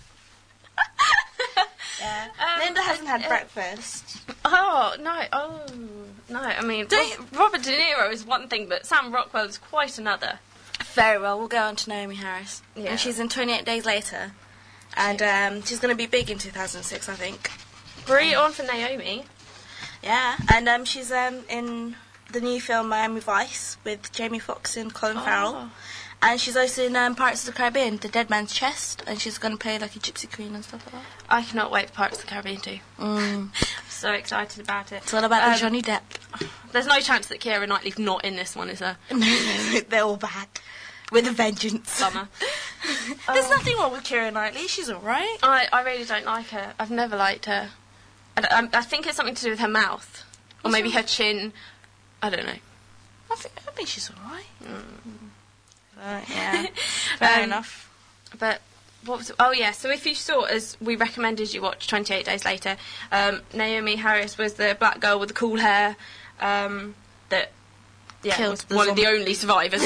Yeah. Linda hasn't had breakfast. Oh no! I mean, Robert De Niro is one thing, but Sam Rockwell is quite another. Very well. We'll go on to Naomi Harris, and she's in 28 Days Later. And she's going to be big in 2006, I think. Bring it on for Naomi. Yeah, and she's in the new film Miami Vice with Jamie Foxx and Colin Farrell. And she's also in Pirates of the Caribbean, The Dead Man's Chest, and she's going to play like a gypsy queen and stuff like that. I cannot wait for Pirates of the Caribbean too. I'm so excited about it. It's all about Johnny Depp. There's no chance that Keira Knightley's not in this one, is there? No, they're all back. With a vengeance. Summer. There's nothing wrong with Keira Knightley. She's alright. I really don't like her. I've never liked her. I think it's something to do with her mouth. Or maybe her chin. I don't know. I think she's alright. Yeah. Fair enough. But what was it? Oh yeah, so if you saw, as we recommended you watch 28 Days Later, Naomi Harris was the black girl with the cool hair that was one of the only survivors.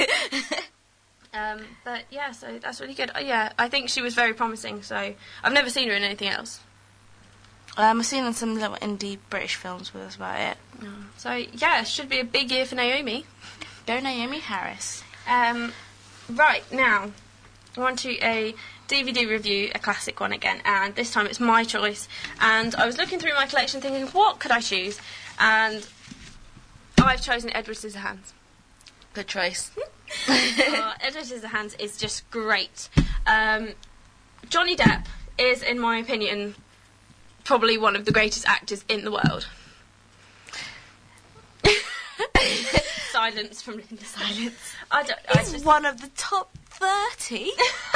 But yeah, so that's really good. Yeah, I think she was very promising, so I've never seen her in anything else. I've seen her in some little indie British films, but that's about it. So yeah, it should be a big year for Naomi. Go Naomi Harris. Right, now, on to a DVD review, a classic one again, and this time it's my choice. And I was looking through my collection thinking, what could I choose? And I've chosen Edward Scissorhands. Good choice. Edward Scissorhands is just great. Johnny Depp is, in my opinion, probably one of the greatest actors in the world. silence from Linda. Silence. It's one of the top 30.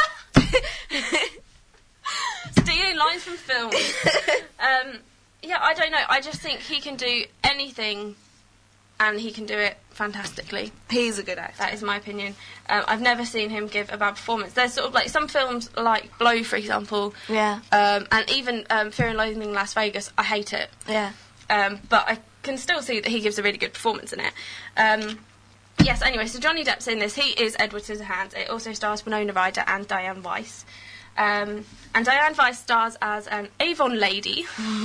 Stealing lines from films. Yeah, I don't know. I just think he can do anything, and he can do it fantastically. He's a good actor. That is my opinion. I've never seen him give a bad performance. There's sort of like some films, like Blow, for example. Yeah. And even Fear and Loathing in Las Vegas. I hate it. Yeah. But I can still see that he gives a really good performance in it. Yes, anyway, so Johnny Depp's in this. He is Edward Scissorhands. It also stars Winona Ryder and Diane Weiss. And Diane Weiss stars as an Avon lady,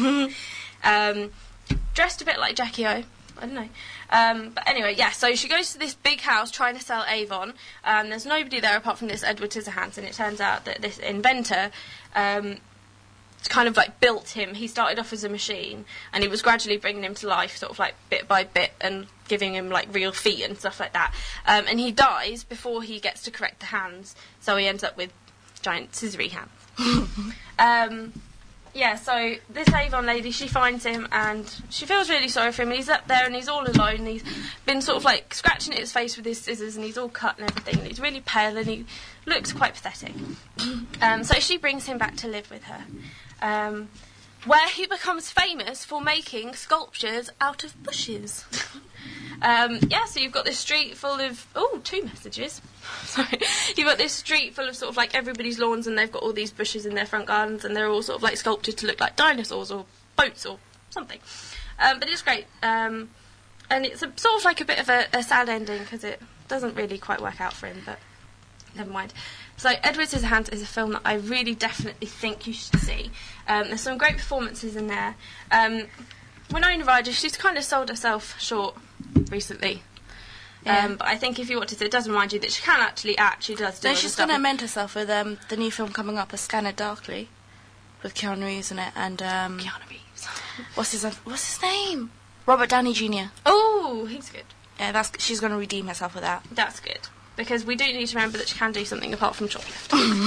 dressed a bit like Jackie O. I don't know. But anyway, yeah, so she goes to this big house trying to sell Avon. There's nobody there apart from this Edward Scissorhands, and it turns out that this inventor kind of like built him. He started off as a machine, and he was gradually bringing him to life, sort of like bit by bit, and giving him like real feet and stuff like that. And he dies before he gets to correct the hands, so he ends up with giant scissory hands. Yeah, so this Avon lady, she finds him and she feels really sorry for him. He's up there and he's all alone, and he's been sort of like scratching at his face with his scissors, and he's all cut and everything, and he's really pale and he looks quite pathetic. So she brings him back to live with her, where he becomes famous for making sculptures out of bushes. Yeah, so you've got this street full of... Oh, 2 messages. Sorry. You've got this street full of sort of like everybody's lawns, and they've got all these bushes in their front gardens, and they're all sort of like sculpted to look like dinosaurs or boats or something. But it's great. And it's sort of like a bit of a sad ending, because it doesn't really quite work out for him, but never mind. So Edward Scissorhands is a film that I really definitely think you should see. There's some great performances in there. Winona Ryder, she's kind of sold herself short recently. Yeah. But I think if you watch it does remind you that she can actually act. She does do No, other she's stuff. going to amend herself with the new film coming up, A Scanner Darkly, with Keanu Reeves in it, and Keanu Reeves. what's his name? Robert Downey Jr. Oh, he's good. Yeah, she's going to redeem herself with that. That's good, because we do need to remember that she can do something apart from shoplift.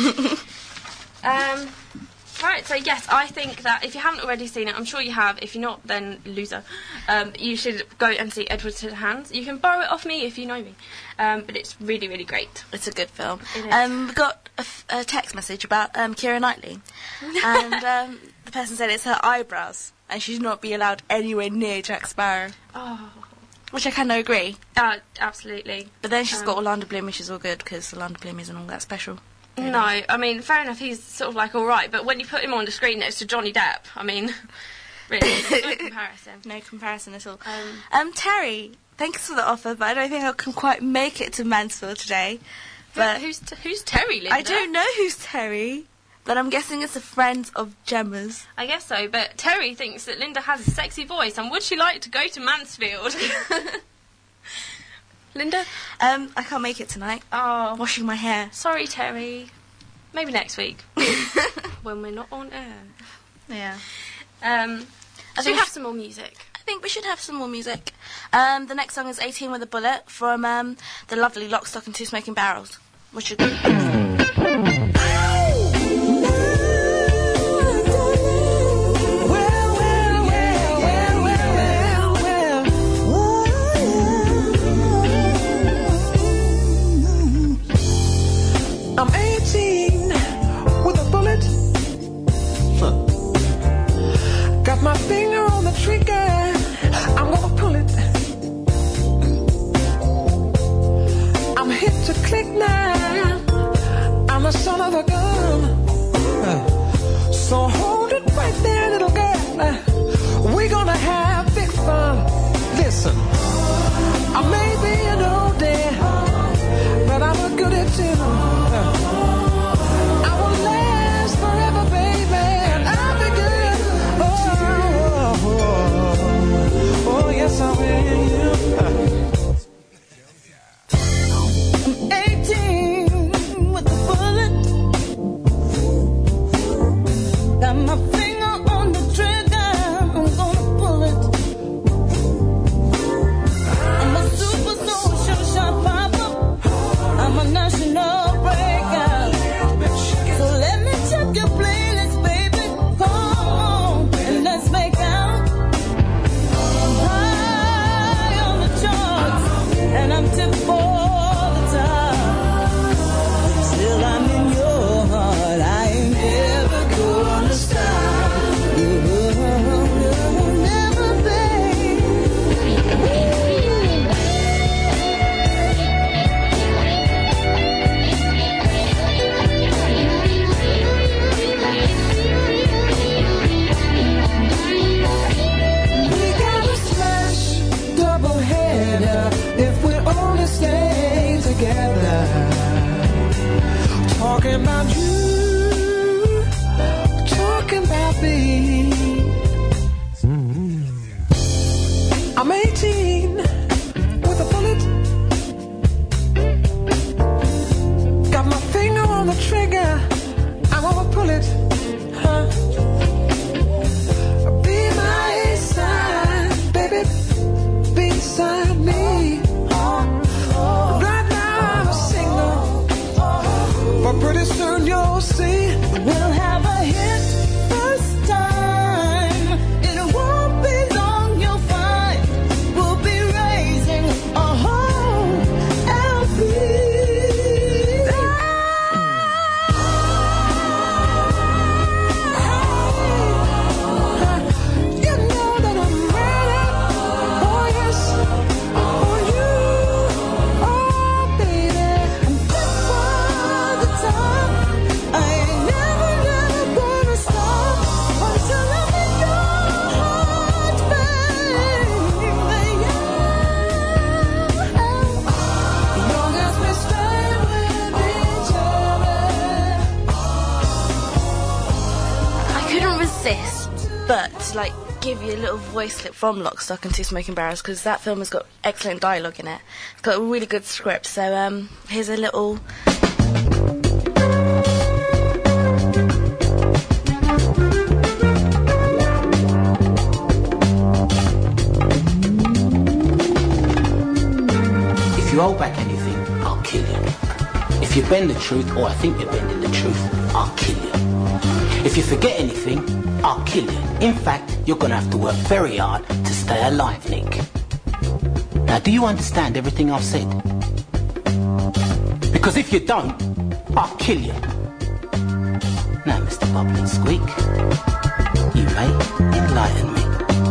Right, so yes, I think that if you haven't already seen it, I'm sure you have. If you're not, then loser. You should go and see Edward Scissorhands. You can borrow it off me if you know me. But it's really, really great. It's a good film. It is. We got a text message about Keira Knightley. And the person said it's her eyebrows, and she should not be allowed anywhere near Jack Sparrow. Oh. Which I kind of agree. Absolutely. But then she's got Orlando Bloom, which is all good, because Orlando Bloom isn't all that special. Really. No, I mean, fair enough, he's sort of like alright, but when you put him on the screen next to Johnny Depp, I mean, really, no comparison. No comparison at all. Terry, thanks for the offer, but I don't think I can quite make it to Mansfield today. But who's Terry, Linda? I don't know who's Terry, but I'm guessing it's a friend of Gemma's. I guess so, but Terry thinks that Linda has a sexy voice, and would she like to go to Mansfield? Linda? I can't make it tonight. Oh. Washing my hair. Sorry, Terry. Maybe next week. When we're not on air. Yeah. Should we have some more music? I think we should have some more music. The next song is 18 with a Bullet from the lovely Lock, Stock and Two Smoking Barrels. Which should go. I'm 18 with a bullet. Got my finger on the trigger. I'm gonna pull it. I'm hip to click now. together, talking about you, talking about me. I'm 18 with a bullet, got my finger on the trigger, I wanna pull it, huh? Be my side, baby, be beside me. Right now I'm single, but pretty soon you'll see we'll have a hit first time. It won't be long, you'll find we'll be raising a whole LP. You know that I'm ready, oh yes, for you, oh baby, I'm fit for the top. I ain't never gonna stop until I'm in your heart, baby. Long as we stay with each other. I couldn't resist, but like give you a little voice clip from Lock, Stock and Two Smoking Barrels, because that film has got excellent dialogue in it. It's got a really good script. So here's a little. If you hold back anything, I'll kill you. If you bend the truth, or I think you're bending the truth, I'll kill you. If you forget anything, I'll kill you. In fact, you're gonna have to work very hard to stay alive, Nick. Now, do you understand everything I've said? Because if you don't, I'll kill you. Now, Mr. Bubbly and Squeak, you may enlighten me.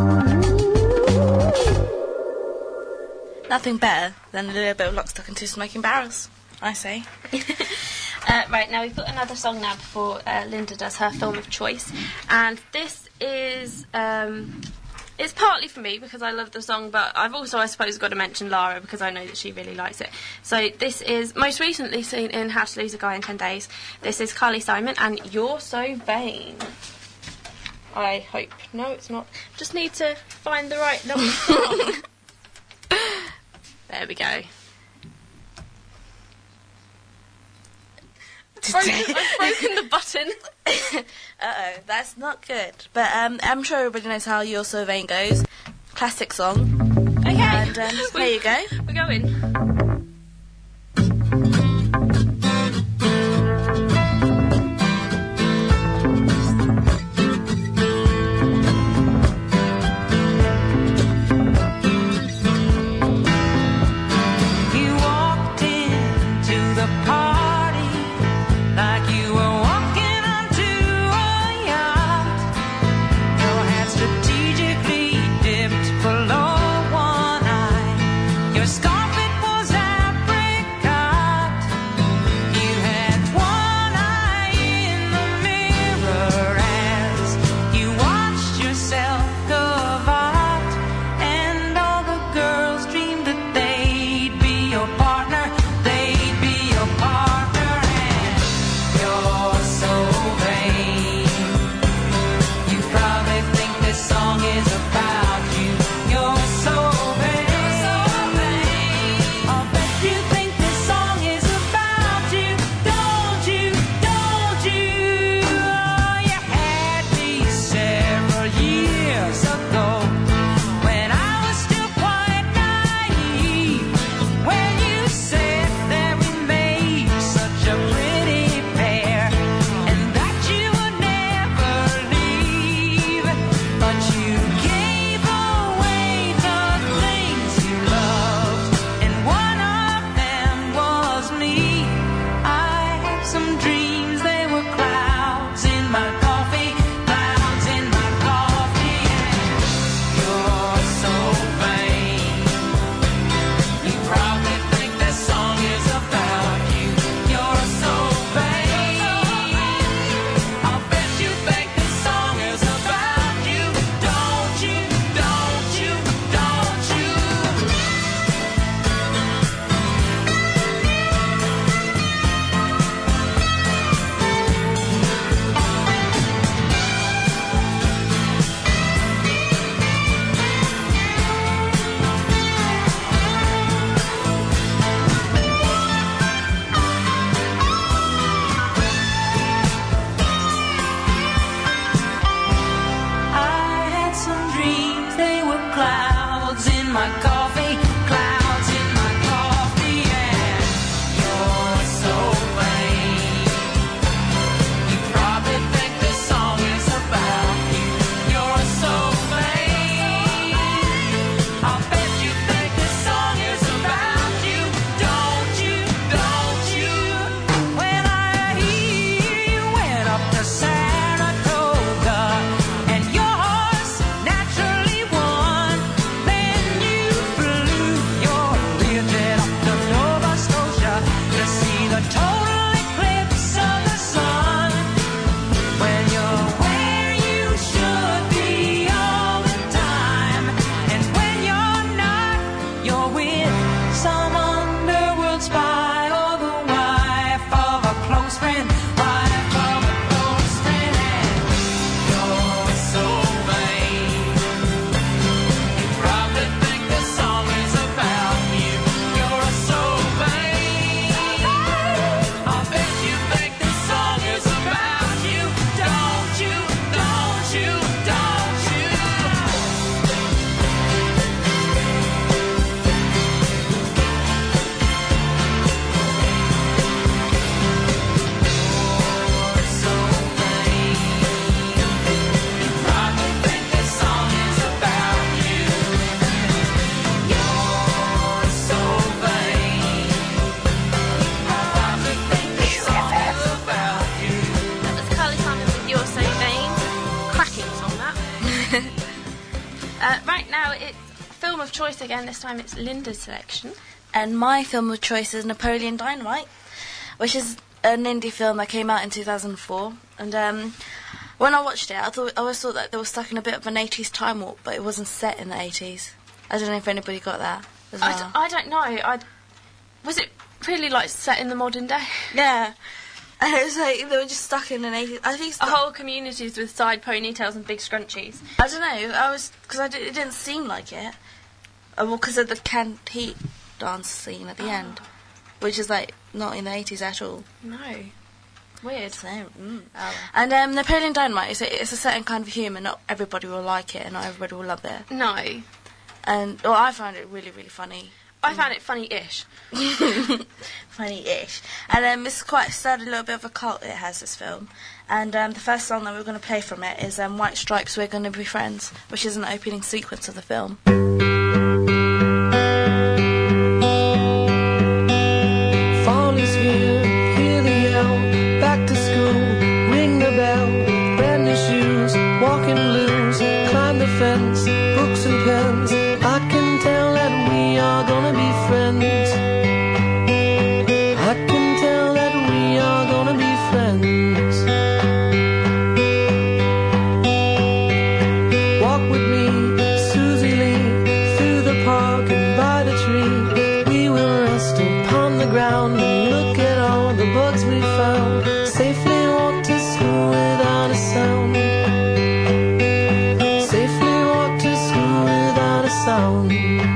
Nothing better than a little bit of Lock, Stock and Two Smoking Barrels, I say. Right, now we've got another song now before Linda does her film of choice. And this is... it's partly for me because I love the song, but I've also, I suppose, got to mention Lara because I know that she really likes it. So this is most recently seen in How to Lose a Guy in 10 Days. This is Carly Simon and You're So Vain. I hope. No, it's not. Just need to find the right number song. There we go. I've broken the button. Uh-oh, that's not good. But I'm sure everybody knows how You're So Vain goes. Classic song. Okay. And there you go. We're going. Strategically dipped below one eye. Your scarpet was again, this time it's Linda's selection. And my film of choice is Napoleon Dynamite, which is an indie film that came out in 2004. And when I watched it, I always thought that they were stuck in a bit of an 80s time warp, but it wasn't set in the 80s. I don't know if anybody got that as well. I don't know. Was it really like set in the modern day? Yeah. And it was like they were just stuck in an 80s. I think whole communities with side ponytails and big scrunchies. I don't know. It didn't seem like it. Well, because of the canned heat dance scene at the end, which is like not in the 80s at all. No. Weird. So, And Napoleon Dynamite, it's a certain kind of humour. Not everybody will like it, and not everybody will love it. No. And I found it really, really funny. I found it funny-ish. Funny-ish. And it's quite started a little bit of a cult, it has, this film. And the first song that we're going to play from it is White Stripes, We're Gonna Be Friends, which is an opening sequence of the film. Fall is here, hear the yell, back to school, ring the bell, brand new shoes, walking blues, climb the fence, books and pens, I can tell that we are gonna be friends. I can tell that we are gonna be friends. Walk with me, Susie Lee, through the park and by the tree. We will rest upon the ground and look at all the bugs we found. Safely walk to school without a sound. Safely walk to school without a sound.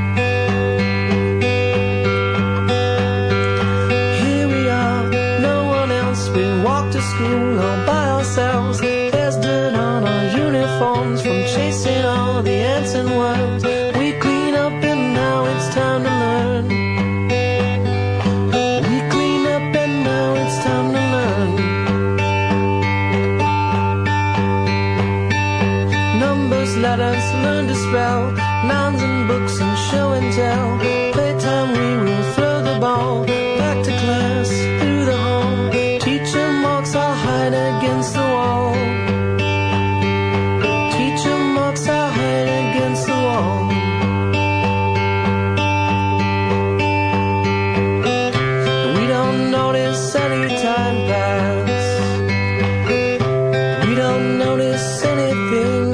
Here we are, no one else. We walk to school all by ourselves. There's dirt on our uniforms from chasing all the ants and worms. We clean up and now it's time to learn. We clean up and now it's time to learn. Numbers, letters, learn to spell, nouns and books and show and tell. Playtime we will throw the ball back to class through the hall. Teacher marks our hide against the wall. Teacher marks our hide against the wall. We don't notice any time pass. We don't notice anything.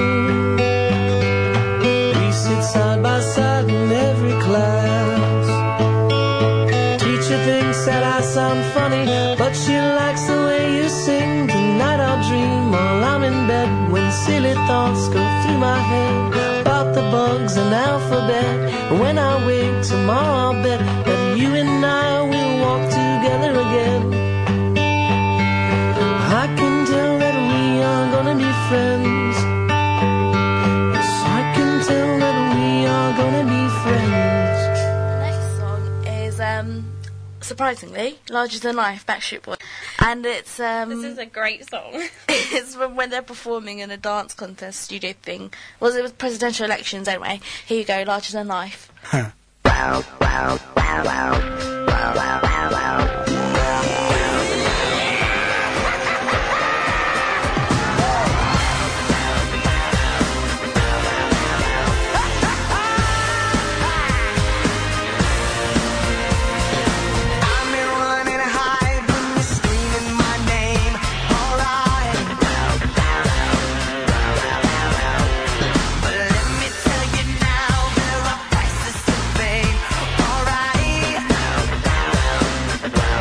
We sit side by side in every class. Teacher thinks that I sound funny, but she likes the way you sing. Tonight I'll dream while I'm in bed, when silly thoughts go through my head about the bugs and alphabet. And when I wake tomorrow, I'll bet that you and I will walk together again. I can tell that we are gonna be friends. Yes, I can tell that we are gonna be friends. The next song is, surprisingly, Larger Than Life, Backstreet Boys. And it's, This is a great song. it's from when they're performing in a dance contest studio thing. Well, it was presidential elections anyway. Here you go, Larger Than Life. Alright.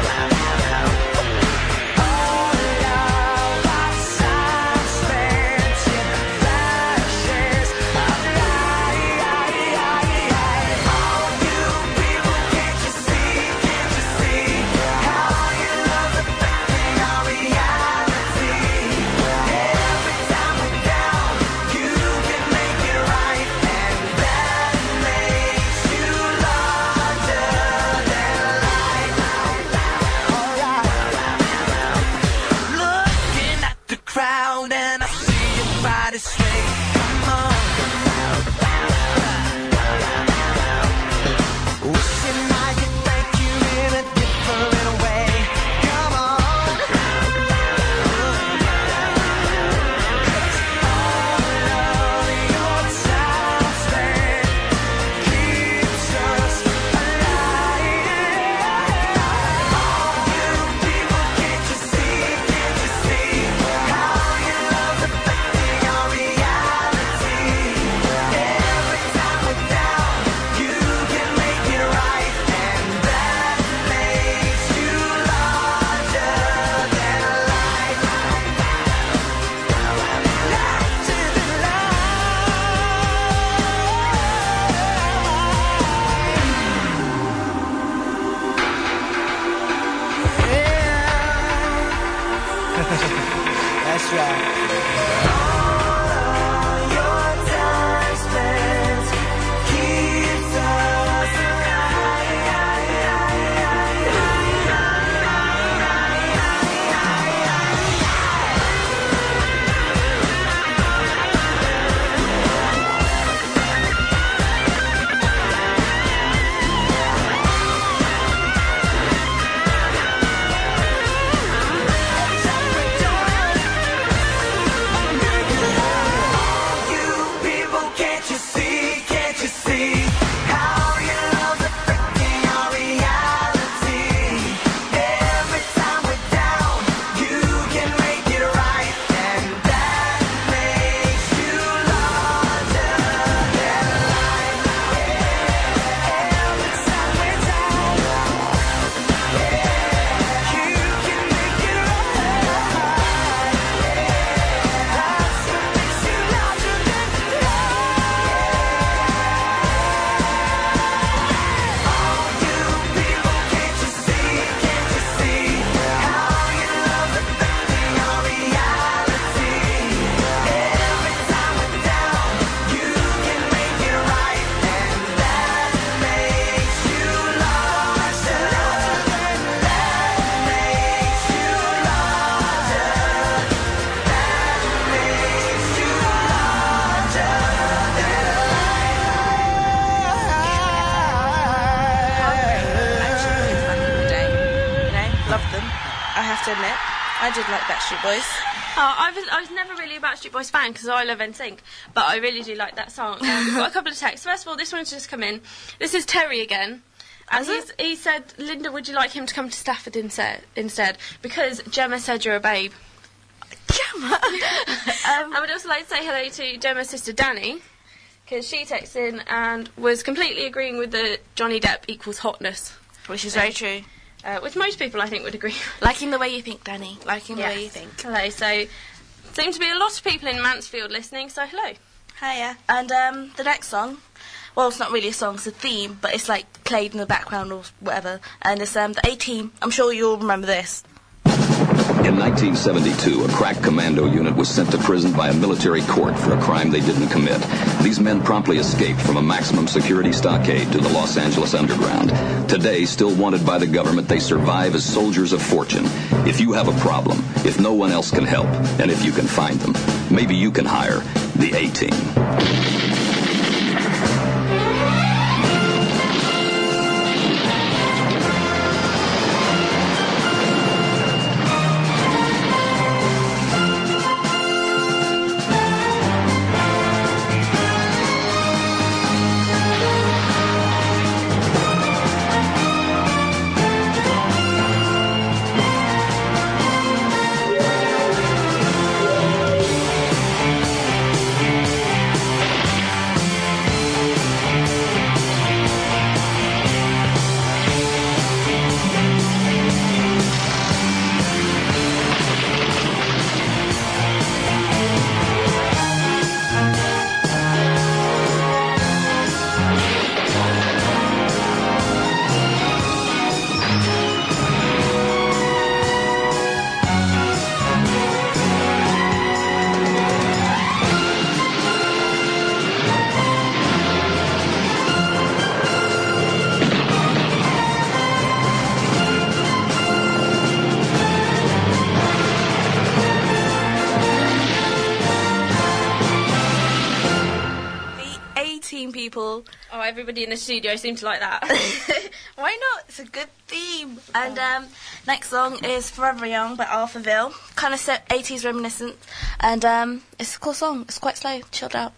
have to admit. I did like Backstreet Boys. I was never really a Backstreet Boys fan because I love NSYNC, but I really do like that song. We've got a couple of texts. First of all, this one's just come in. This is Terry again. And he said, Linda, would you like him to come to Stafford instead? Because Gemma said you're a babe. Gemma? I would also like to say hello to Gemma's sister Danny, because she texted in and was completely agreeing with the Johnny Depp equals hotness. Which is very true. Which most people, I think, would agree. Liking the way you think, Danny. Liking the way you think. Hello. So, seems to be a lot of people in Mansfield listening, so hello. Hiya. And the next song, well, it's not really a song, it's a theme, but it's like played in the background or whatever. And it's the A-Team. I'm sure you'll remember this. In 1972, a crack commando unit was sent to prison by a military court for a crime they didn't commit. These men promptly escaped from a maximum security stockade to the Los Angeles underground. Today, still wanted by the government, they survive as soldiers of fortune. If you have a problem, if no one else can help, and if you can find them, maybe you can hire the A-Team. People. Oh, everybody in the studio seemed to like that. Why not? It's a good theme. And next song is Forever Young by Arthurville. Kind of 80s reminiscent. And it's a cool song. It's quite slow, chilled out.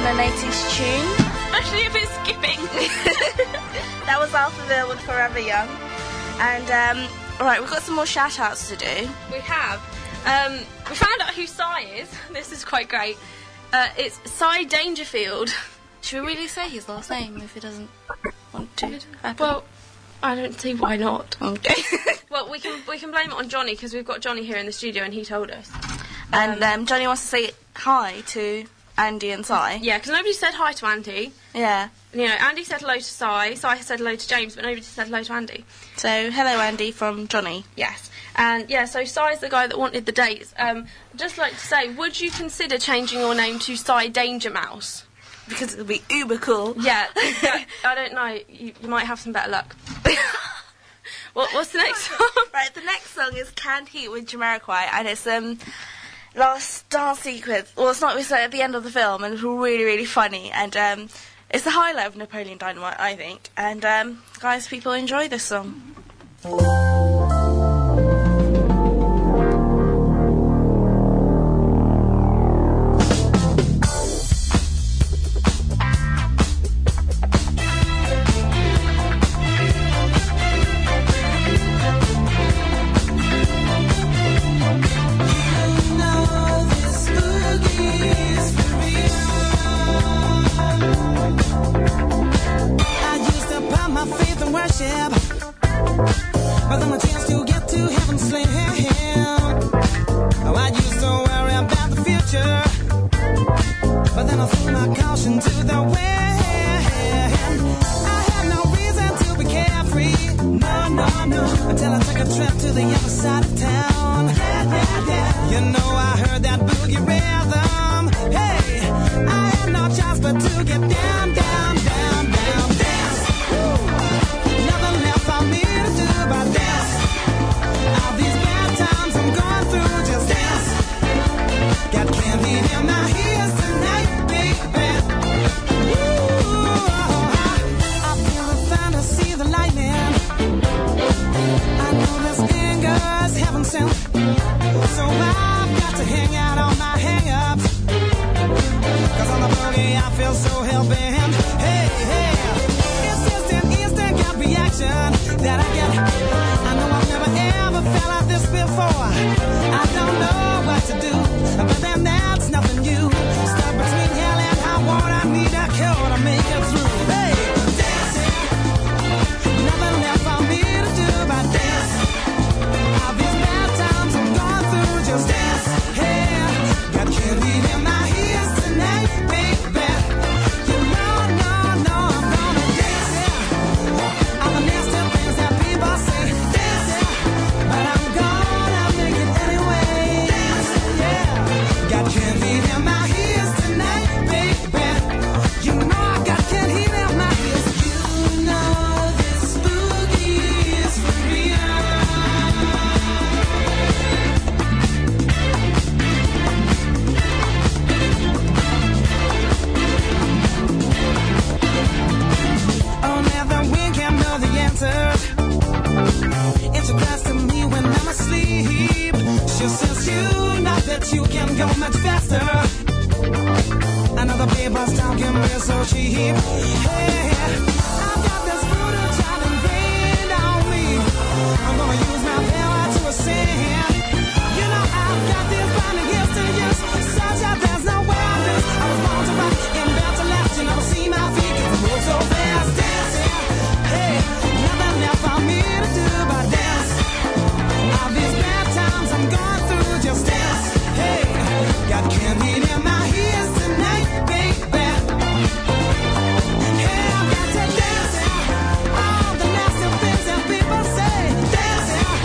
an 80s tune. Especially if it's skipping. That was Alphaville with Forever Young. And, right, we've got some more shout-outs to do. We have. We found out who Cy is. This is quite great. It's Cy Dangerfield. Should we really say his last name if he doesn't want to? Well, I don't see why not. Okay. Well, we can blame it on Johnny because we've got Johnny here in the studio and he told us. And Johnny wants to say hi to Andy and Cy. Yeah, because nobody said hi to Andy. Yeah. You know, Andy said hello to Cy, Cy said hello to James, but nobody said hello to Andy. So, hello Andy from Johnny. Yes. And, yeah, so Cy's the guy that wanted the dates. Just like to say, would you consider changing your name to Cy Danger Mouse? Because it'll be uber cool. Yeah, I don't know, you might have some better luck. What's the next song? Right, the next song is Canned Heat with Jamiroquai, and it's last dance sequence. Well, it's like at the end of the film, and it's really, really funny. And it's the highlight of Napoleon Dynamite, I think. And guys, people enjoy this song. But then a chance to get to heaven slim. Oh, I used to worry about the future, but then I threw my caution to the wind. I had no reason to be carefree, no, until I took a trip to the other side of town. Yeah. You know I heard that boogie rhythm. Hey, I had no choice but to get down, dance. Nothing left for me to do but dance. All these bad times I'm going through, just dance. Got candy in my ears tonight, baby. Ooh, I feel the thunder, see the lightning. I know this anger's heaven sent, so I've got to hang out on my hang-ups. 'Cause on the boogie I feel so hell-bent. Hey, it's just an instant gut reaction that I get. I know I've never ever felt like this before. I don't know what to do, but then that's nothing new. Stuck between hell and high water, I need a cure to make it through. Hey, dancing, nothing left for me to do but dance. All these bad times I'm going through, just dance. Hey, got candy in my ears tonight, baby. You know, I'm gonna dance, yeah. All the nasty things that people say, dance, yeah. But I'm gonna make it anyway. Dance, yeah. Got candy in my ears tonight, baby. You know I got candy in my ears. You know this boogie is for real. Oh, now the wind can know the answer. Introduced to me when I'm asleep. She says you know that you can go much faster. Another paper's talking real so cheap. Hey, I've got this brutal child ingrained on me. I'm gonna use my power to ascend. You know I've got this body years to use. Such that there's nowhere I lose. I was born to rock and built to last. You never see my feet 'cause I move so fast. Dancing, hey, nothing left for me to do but dance. All these bad times I'm going through, just dance. Hey, got candy in my ears tonight, baby. Hey, I've got to dance. All the nasty things that people say, dance.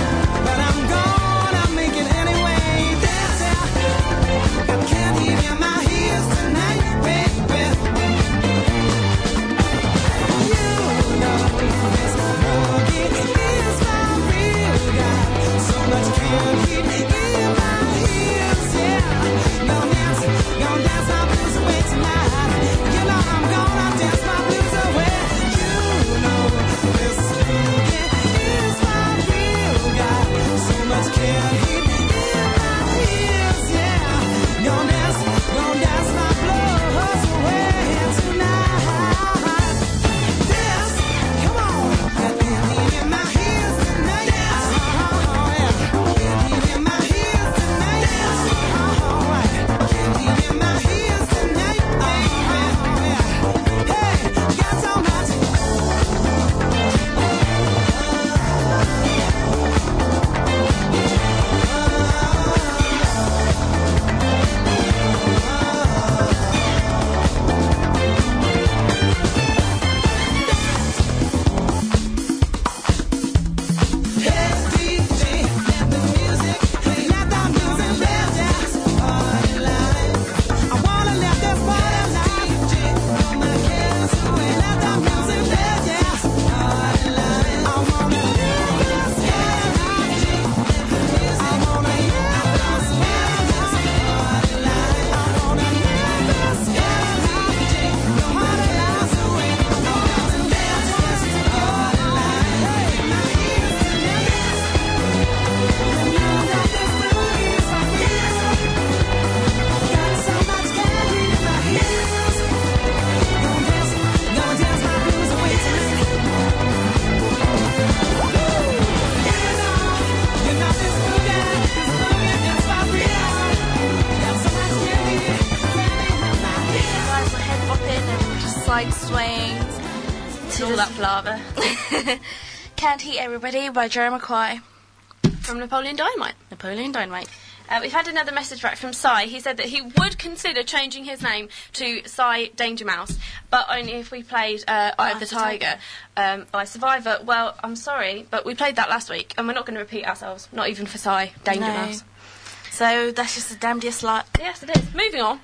like swings. To all that palaver. Can't Heat Everybody by Jerry Maguire. From Napoleon Dynamite. Napoleon Dynamite. We've had another message back from Cy. He said that he would consider changing his name to Cy Danger Mouse, but only if we played Eye of the Tiger by Survivor. Well, I'm sorry, but we played that last week, and we're not going to repeat ourselves, not even for Cy Danger Mouse. So that's just the damnedest lot. Yes, it is. Moving on.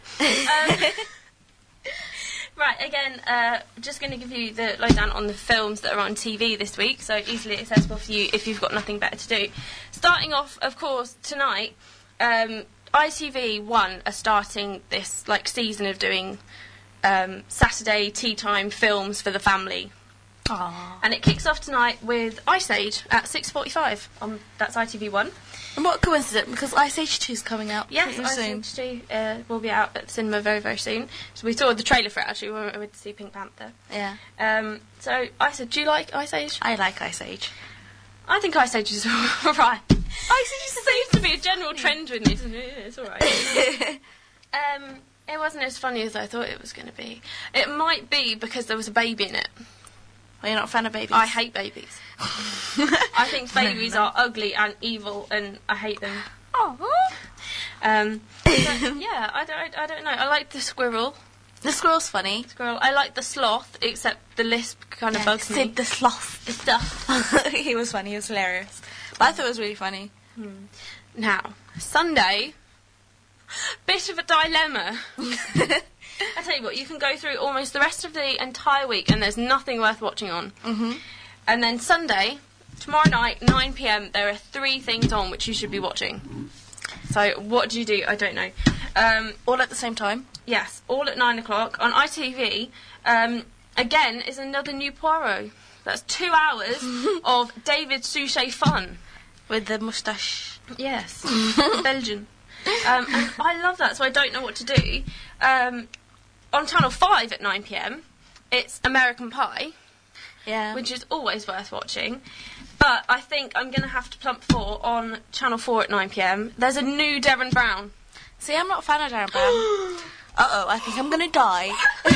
Right, again, just going to give you the lowdown on the films that are on TV this week, so easily accessible for you if you've got nothing better to do. Starting off, of course, tonight, ITV1 are starting this season of doing Saturday tea time films for the family. Aww. And it kicks off tonight with Ice Age at 6:45. That's ITV1. And what coincidence, because Ice Age 2 is coming out yes, pretty Ice soon. Age 2 will be out at the cinema very, very soon. So we saw the trailer for it, actually, when we went to see Pink Panther. Yeah. So, Ice Age, do you like Ice Age? I like Ice Age. I think Ice Age is alright. Ice Age seems to be a general trend with me, doesn't it? It's alright. It wasn't as funny as I thought it was going to be. It might be because there was a baby in it. Well, you're not a fan of babies? I hate babies. I think babies are ugly and evil, and I hate them. Oh. Yeah, I don't know. I like the squirrel. The squirrel's funny. I like the sloth, except the lisp kind of bugs me. Sid the sloth. The stuff. He was funny. He was hilarious. But I thought it was really funny. Now, Sunday, bit of a dilemma. I tell you what, you can go through almost the rest of the entire week and there's nothing worth watching on. Mm-hmm. And then Sunday, tomorrow night, 9 p.m, there are 3 things on which you should be watching. So, what do you do? I don't know. All at the same time? Yes, all at 9 o'clock. On ITV, again, is another new Poirot. That's 2 hours of David Suchet fun. With the moustache. Yes, Belgian. And I love that, so I don't know what to do. On Channel 5 at 9 p.m, it's American Pie, which is always worth watching. But I think I'm going to have to plump for on Channel 4 at 9 p.m. There's a new Derren Brown. See, I'm not a fan of Derren Brown. Uh-oh, I think I'm going to die.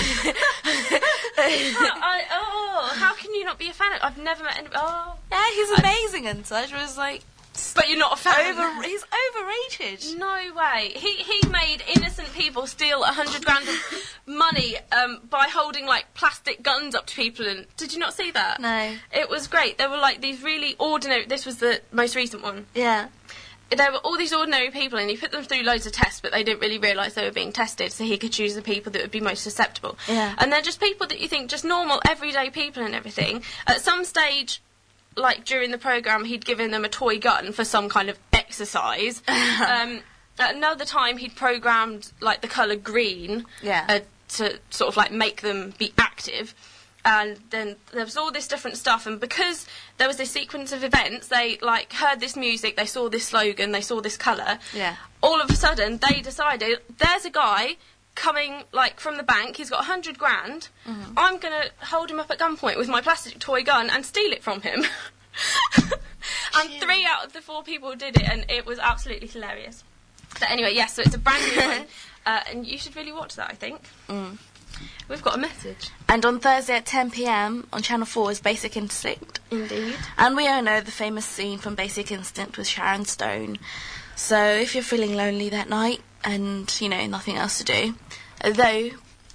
How can you not be a fan of... I've never met anybody... Oh. Yeah, he's amazing and such. It was like... But you're not a fan. He's overrated. No way. He made innocent people steal 100 grand of money by holding plastic guns up to people. And did you not see that? No. It was great. There were these really ordinary. This was the most recent one. Yeah. There were all these ordinary people, and he put them through loads of tests, but they didn't really realise they were being tested, so he could choose the people that would be most susceptible. Yeah. And they're just people that you think just normal, everyday people and everything. At some stage, during the programme, he'd given them a toy gun for some kind of exercise. At another time, he'd programmed, the colour green to sort of, make them be active. And then there was all this different stuff, and because there was this sequence of events, they, heard this music, they saw this slogan, they saw this colour. Yeah. All of a sudden, they decided, there's a guy coming, from the bank, he's got 100 grand, I'm going to hold him up at gunpoint with my plastic toy gun and steal it from him. And 3 out of the 4 people did it, and it was absolutely hilarious. So anyway, yes, so it's a brand new one, and you should really watch that, I think. We've got a message. And on Thursday at 10 p.m. on Channel 4 is Basic Instinct. Indeed. And we all know the famous scene from Basic Instinct with Sharon Stone. So if you're feeling lonely that night and, nothing else to do, although,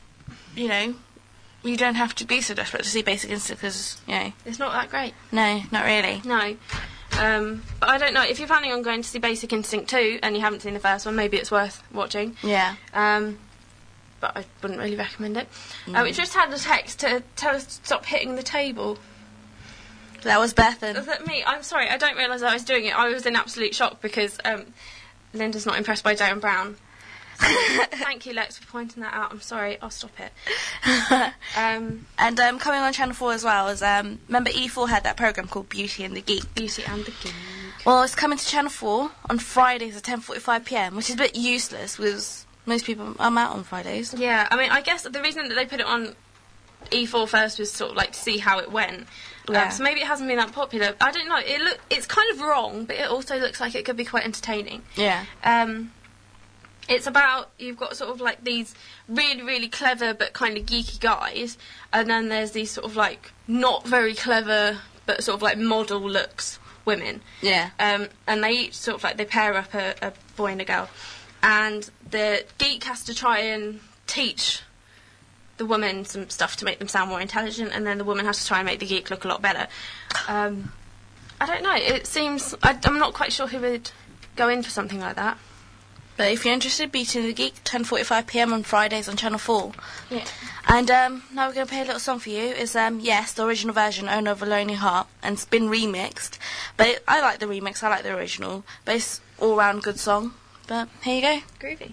you don't have to be so desperate to see Basic Instinct because, it's not that great. No, not really. No. But I don't know, if you're planning on going to see Basic Instinct 2 and you haven't seen the first one, maybe it's worth watching. Yeah. But I wouldn't really recommend it. We just had a text to tell us to stop hitting the table. That was Bethan. Was that me? I'm sorry, I don't realise I was doing it. I was in absolute shock because Linda's not impressed by Derren Brown. Thank you, Lex, for pointing that out. I'm sorry, I'll stop it. And coming on Channel 4 as well is, remember E4 had that programme called Beauty and the Geek? Beauty and the Geek. Well, it's coming to Channel 4 on Fridays at 10:45 p.m, which is a bit useless because most people are out on Fridays. Yeah, I mean, I guess the reason that they put it on E4 first was sort of to see how it went. Yeah. So maybe it hasn't been that popular. I don't know. It's kind of wrong, but it also looks like it could be quite entertaining. Yeah. It's about, you've got sort of like these really, really clever but kind of geeky guys, and then there's these sort of like not very clever but sort of like model looks women. Yeah. And they each sort of like, they pair up a boy and a girl, and the geek has to try and teach the woman some stuff to make them sound more intelligent, and then the woman has to try and make the geek look a lot better. I don't know, it seems, I'm not quite sure who would go in for something like that. But if you're interested, Beating the Geek, 10:45pm on Fridays on Channel 4. Yeah. And now we're going to play a little song for you. It's, yes, the original version, Owner of a Lonely Heart, and it's been remixed. But I like the remix, I like the original. But it's all-round good song. But here you go. Groovy.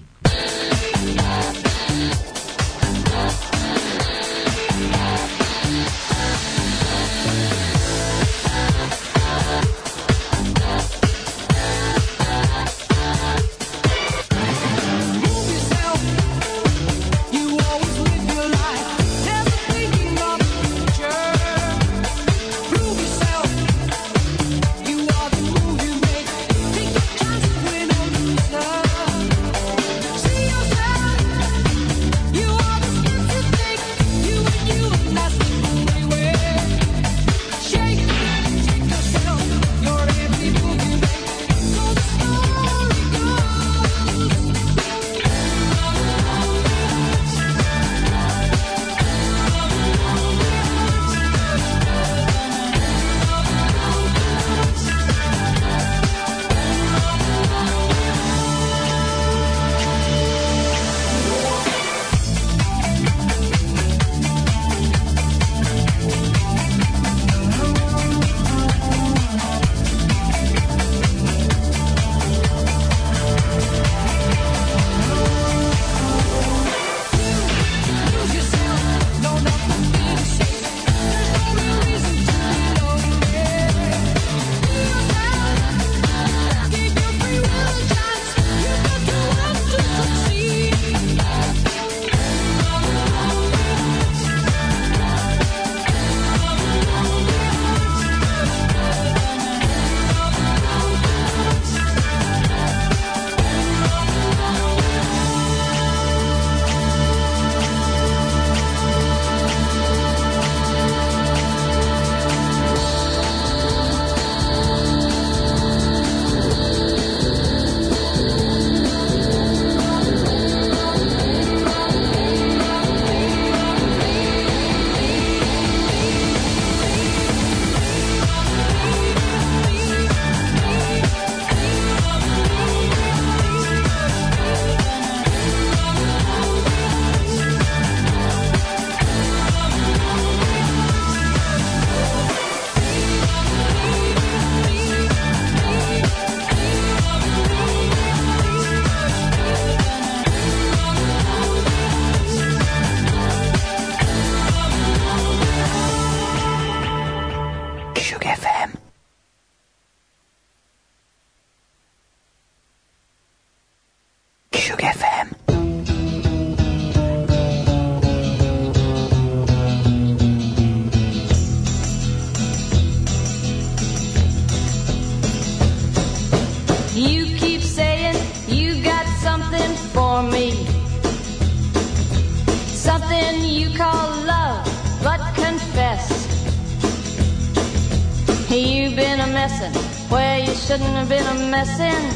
You've been a messin' where you shouldn't have been a messin',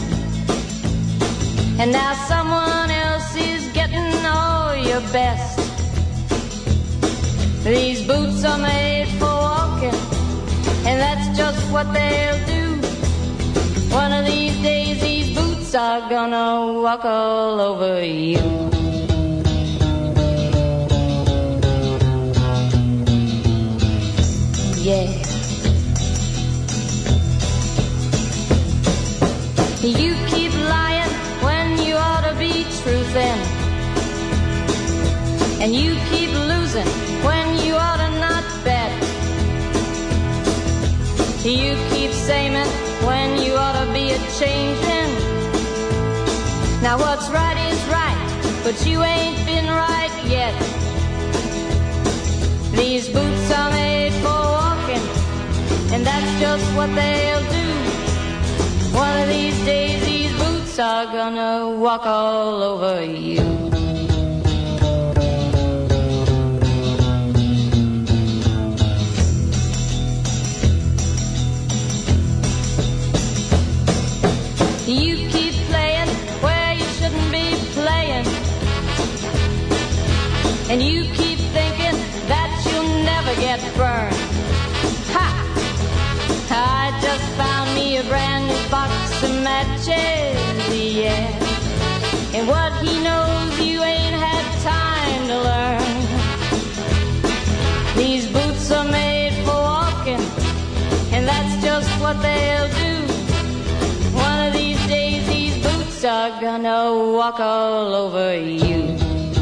and now someone else is getting all your best. These boots are made for walking, and that's just what they'll do. One of these days these boots are gonna walk all over you. Yeah. You keep lying when you ought to be truthin', and you keep losing when you ought to not bet. You keep saying when you ought to be a-changin'. Now what's right is right, but you ain't been right yet. These boots are made for walking, and that's just what they'll do. One of these days these boots boots are gonna walk all over you. You keep playing where you shouldn't be playing, and you keep thinking that you'll never get burned. Ha! I just found me a brand new box of matches, yeah. And what he knows you ain't had time to learn. These boots are made for walking, and that's just what they'll do. One of these days these boots are gonna walk all over you.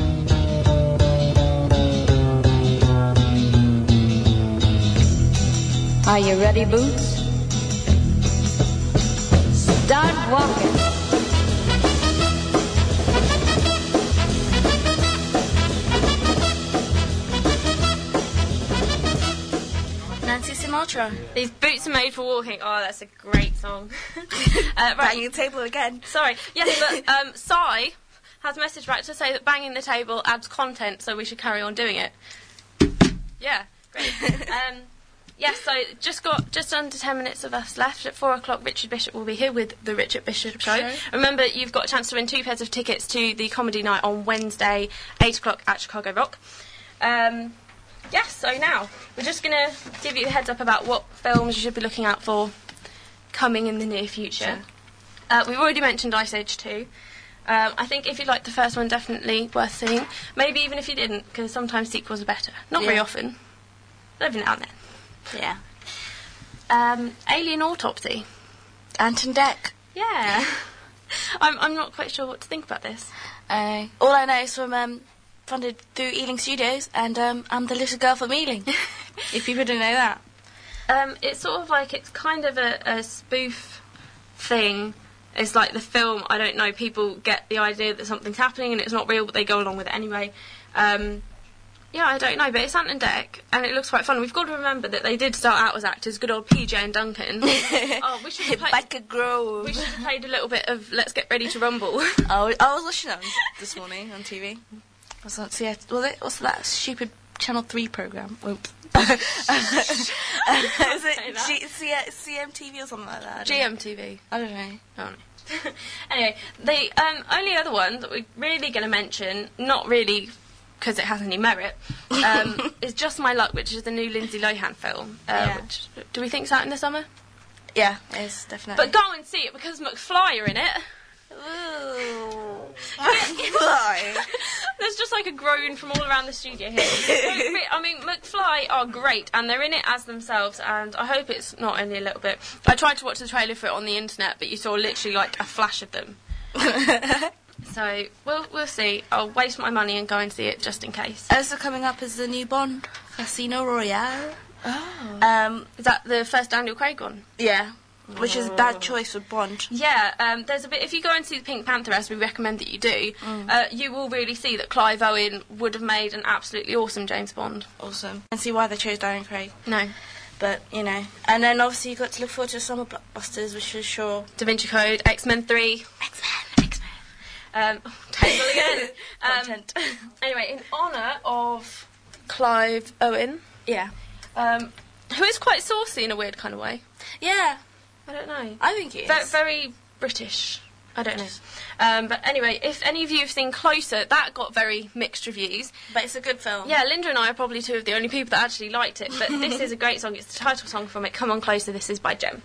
Are you ready, Boots? Start walking. Nancy Sinatra. These boots are made for walking. Oh, that's a great song. Banging the table again. Sorry. Yes, but Sai has a message back to say that banging the table adds content, so we should carry on doing it. Yeah, great. Yes, so just under 10 minutes of us left. At 4 o'clock, Richard Bishop will be here with the Richard Bishop Show. Remember, you've got a chance to win 2 pairs of tickets to the comedy night on Wednesday, 8 o'clock at Chicago Rock. Yes, so now we're just going to give you a heads up about what films you should be looking out for coming in the near future. We've already mentioned Ice Age 2. I think if you liked the first one, definitely worth seeing. Maybe even if you didn't, because sometimes sequels are better. Not very often, but every now and then. Yeah. Alien Autopsy. Anton Deck. Yeah. I'm not quite sure what to think about this. All I know is from funded through Ealing Studios, and I'm the little girl from Ealing. If people didn't know that. It's sort of like, it's kind of a spoof thing. It's like the film, I don't know, people get the idea that something's happening and it's not real, but they go along with it anyway. Yeah, I don't know, but it's Anton Deck, and it looks quite fun. We've got to remember that they did start out as actors, good old PJ and Duncan. Oh, we should have played... We should have played a little bit of Let's Get Ready to Rumble. Oh, I was watching that this morning on TV. Was it? What's that stupid Channel 3 programme? Oops. Is it CMTV or something like that? GMTV. I don't know. Oh, no. Anyway, the only other one that we're really going to mention, not really because it has any merit, is Just My Luck, which is the new Lindsay Lohan film. Which, do we think's out in the summer? Yeah, it is, definitely. But go and see it because McFly are in it. Ooh. There's just like a groan from all around the studio here. I mean, McFly are great, and they're in it as themselves, and I hope it's not only a little bit. I tried to watch the trailer for it on the internet, but you saw literally like a flash of them. So we'll see. I'll waste my money and go and see it just in case. Also coming up is the new Bond, Casino Royale. Oh. Is that the first Daniel Craig one? Yeah. Which is a bad choice for Bond. Yeah, there's a bit. If you go and see the Pink Panther, as we recommend that you do, you will really see that Clive Owen would have made an absolutely awesome James Bond. Awesome. And see why they chose Daniel Craig. No. But, you know. And then obviously you've got to look forward to summer blockbusters, which is sure. Da Vinci Code, X-Men 3. Table again. Content. Anyway, in honour of Clive Owen. Yeah. Who is quite saucy in a weird kind of way. Yeah. I don't know. I think he is. Very British. I don't know. But anyway, if any of you have seen Closer, that got very mixed reviews. But it's a good film. Yeah, Linda and I are probably two of the only people that actually liked it. But this is a great song. It's the title song from it. Come On Closer. This is by Jem.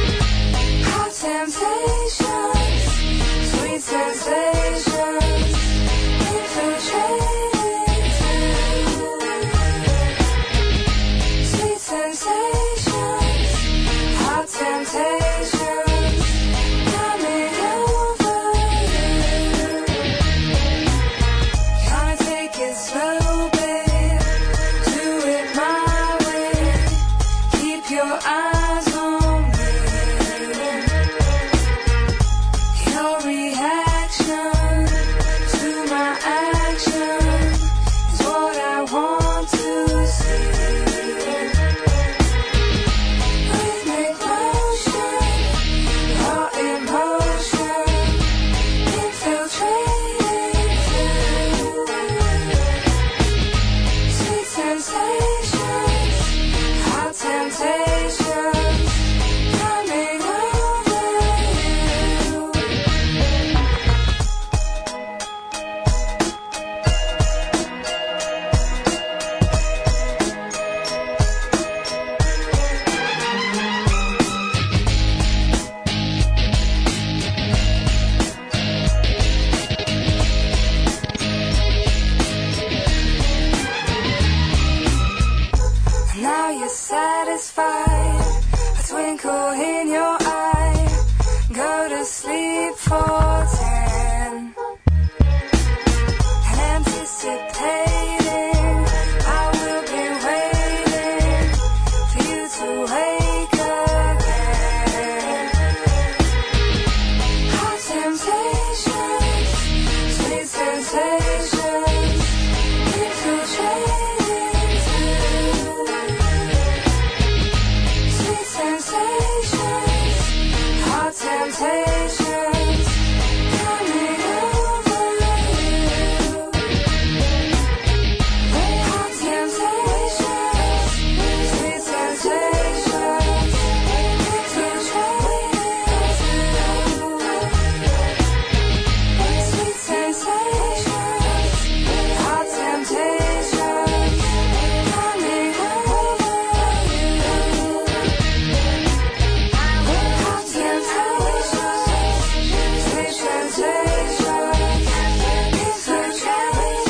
Sensations, sweet sensations. 4:10. Anticipating, I will be waiting for you to wake again. Hot temptations, sweet sensations, infiltrating too. Sweet sensations, hot temptations, coming over you. Hot temptations, sweet sensations, infiltrating too. Sweet sensations, hot temptations, coming over you. Hot temptations, sweet sensations, infiltrating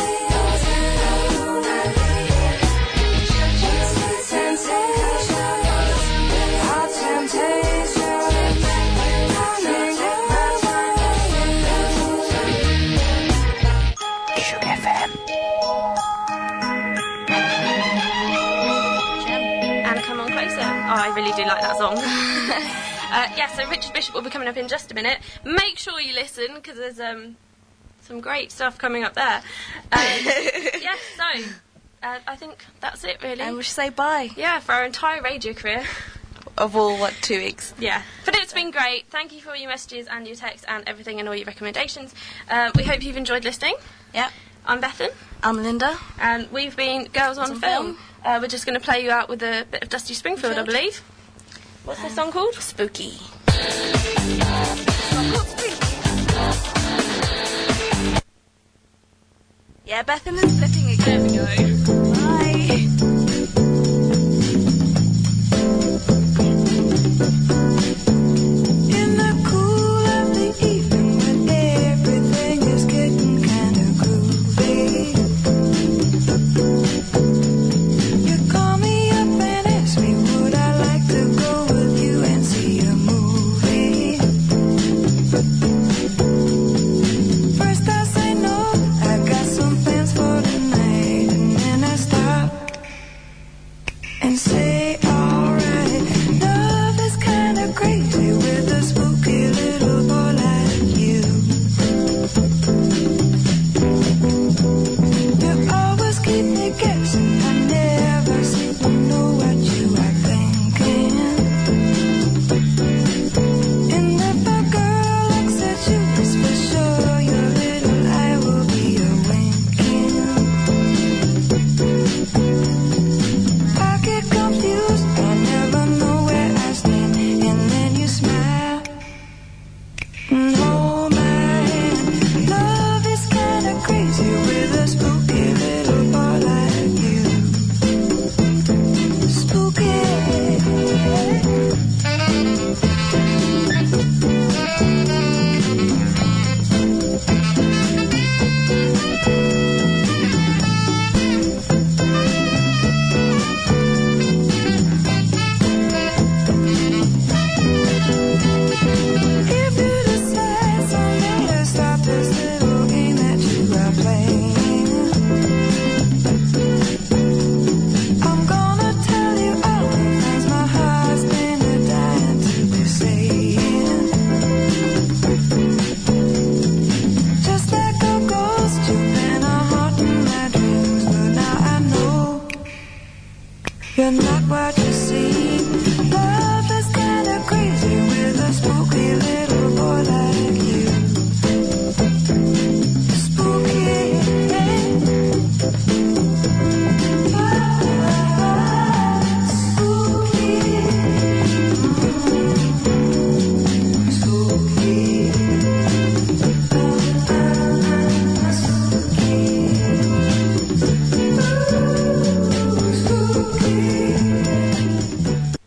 too. Sweet sensations, hot temptations, coming over you. Sugar FM. And Come On Closer. Oh, I really do like that song. So Richard Bishop will be coming up in just a minute. Make sure you listen, because there's some great stuff coming up there. I think that's it, really. And we should say bye. Yeah, for our entire radio career. Of all, 2 weeks? Yeah. But it's been great. Thank you for all your messages and your texts and everything and all your recommendations. We hope you've enjoyed listening. Yeah. I'm Bethan. I'm Linda. And we've been Girls on Film. We're just going to play you out with a bit of Dusty Springfield, I believe. What's the song called? Spooky. Yeah, Bethan is flipping again. There we go.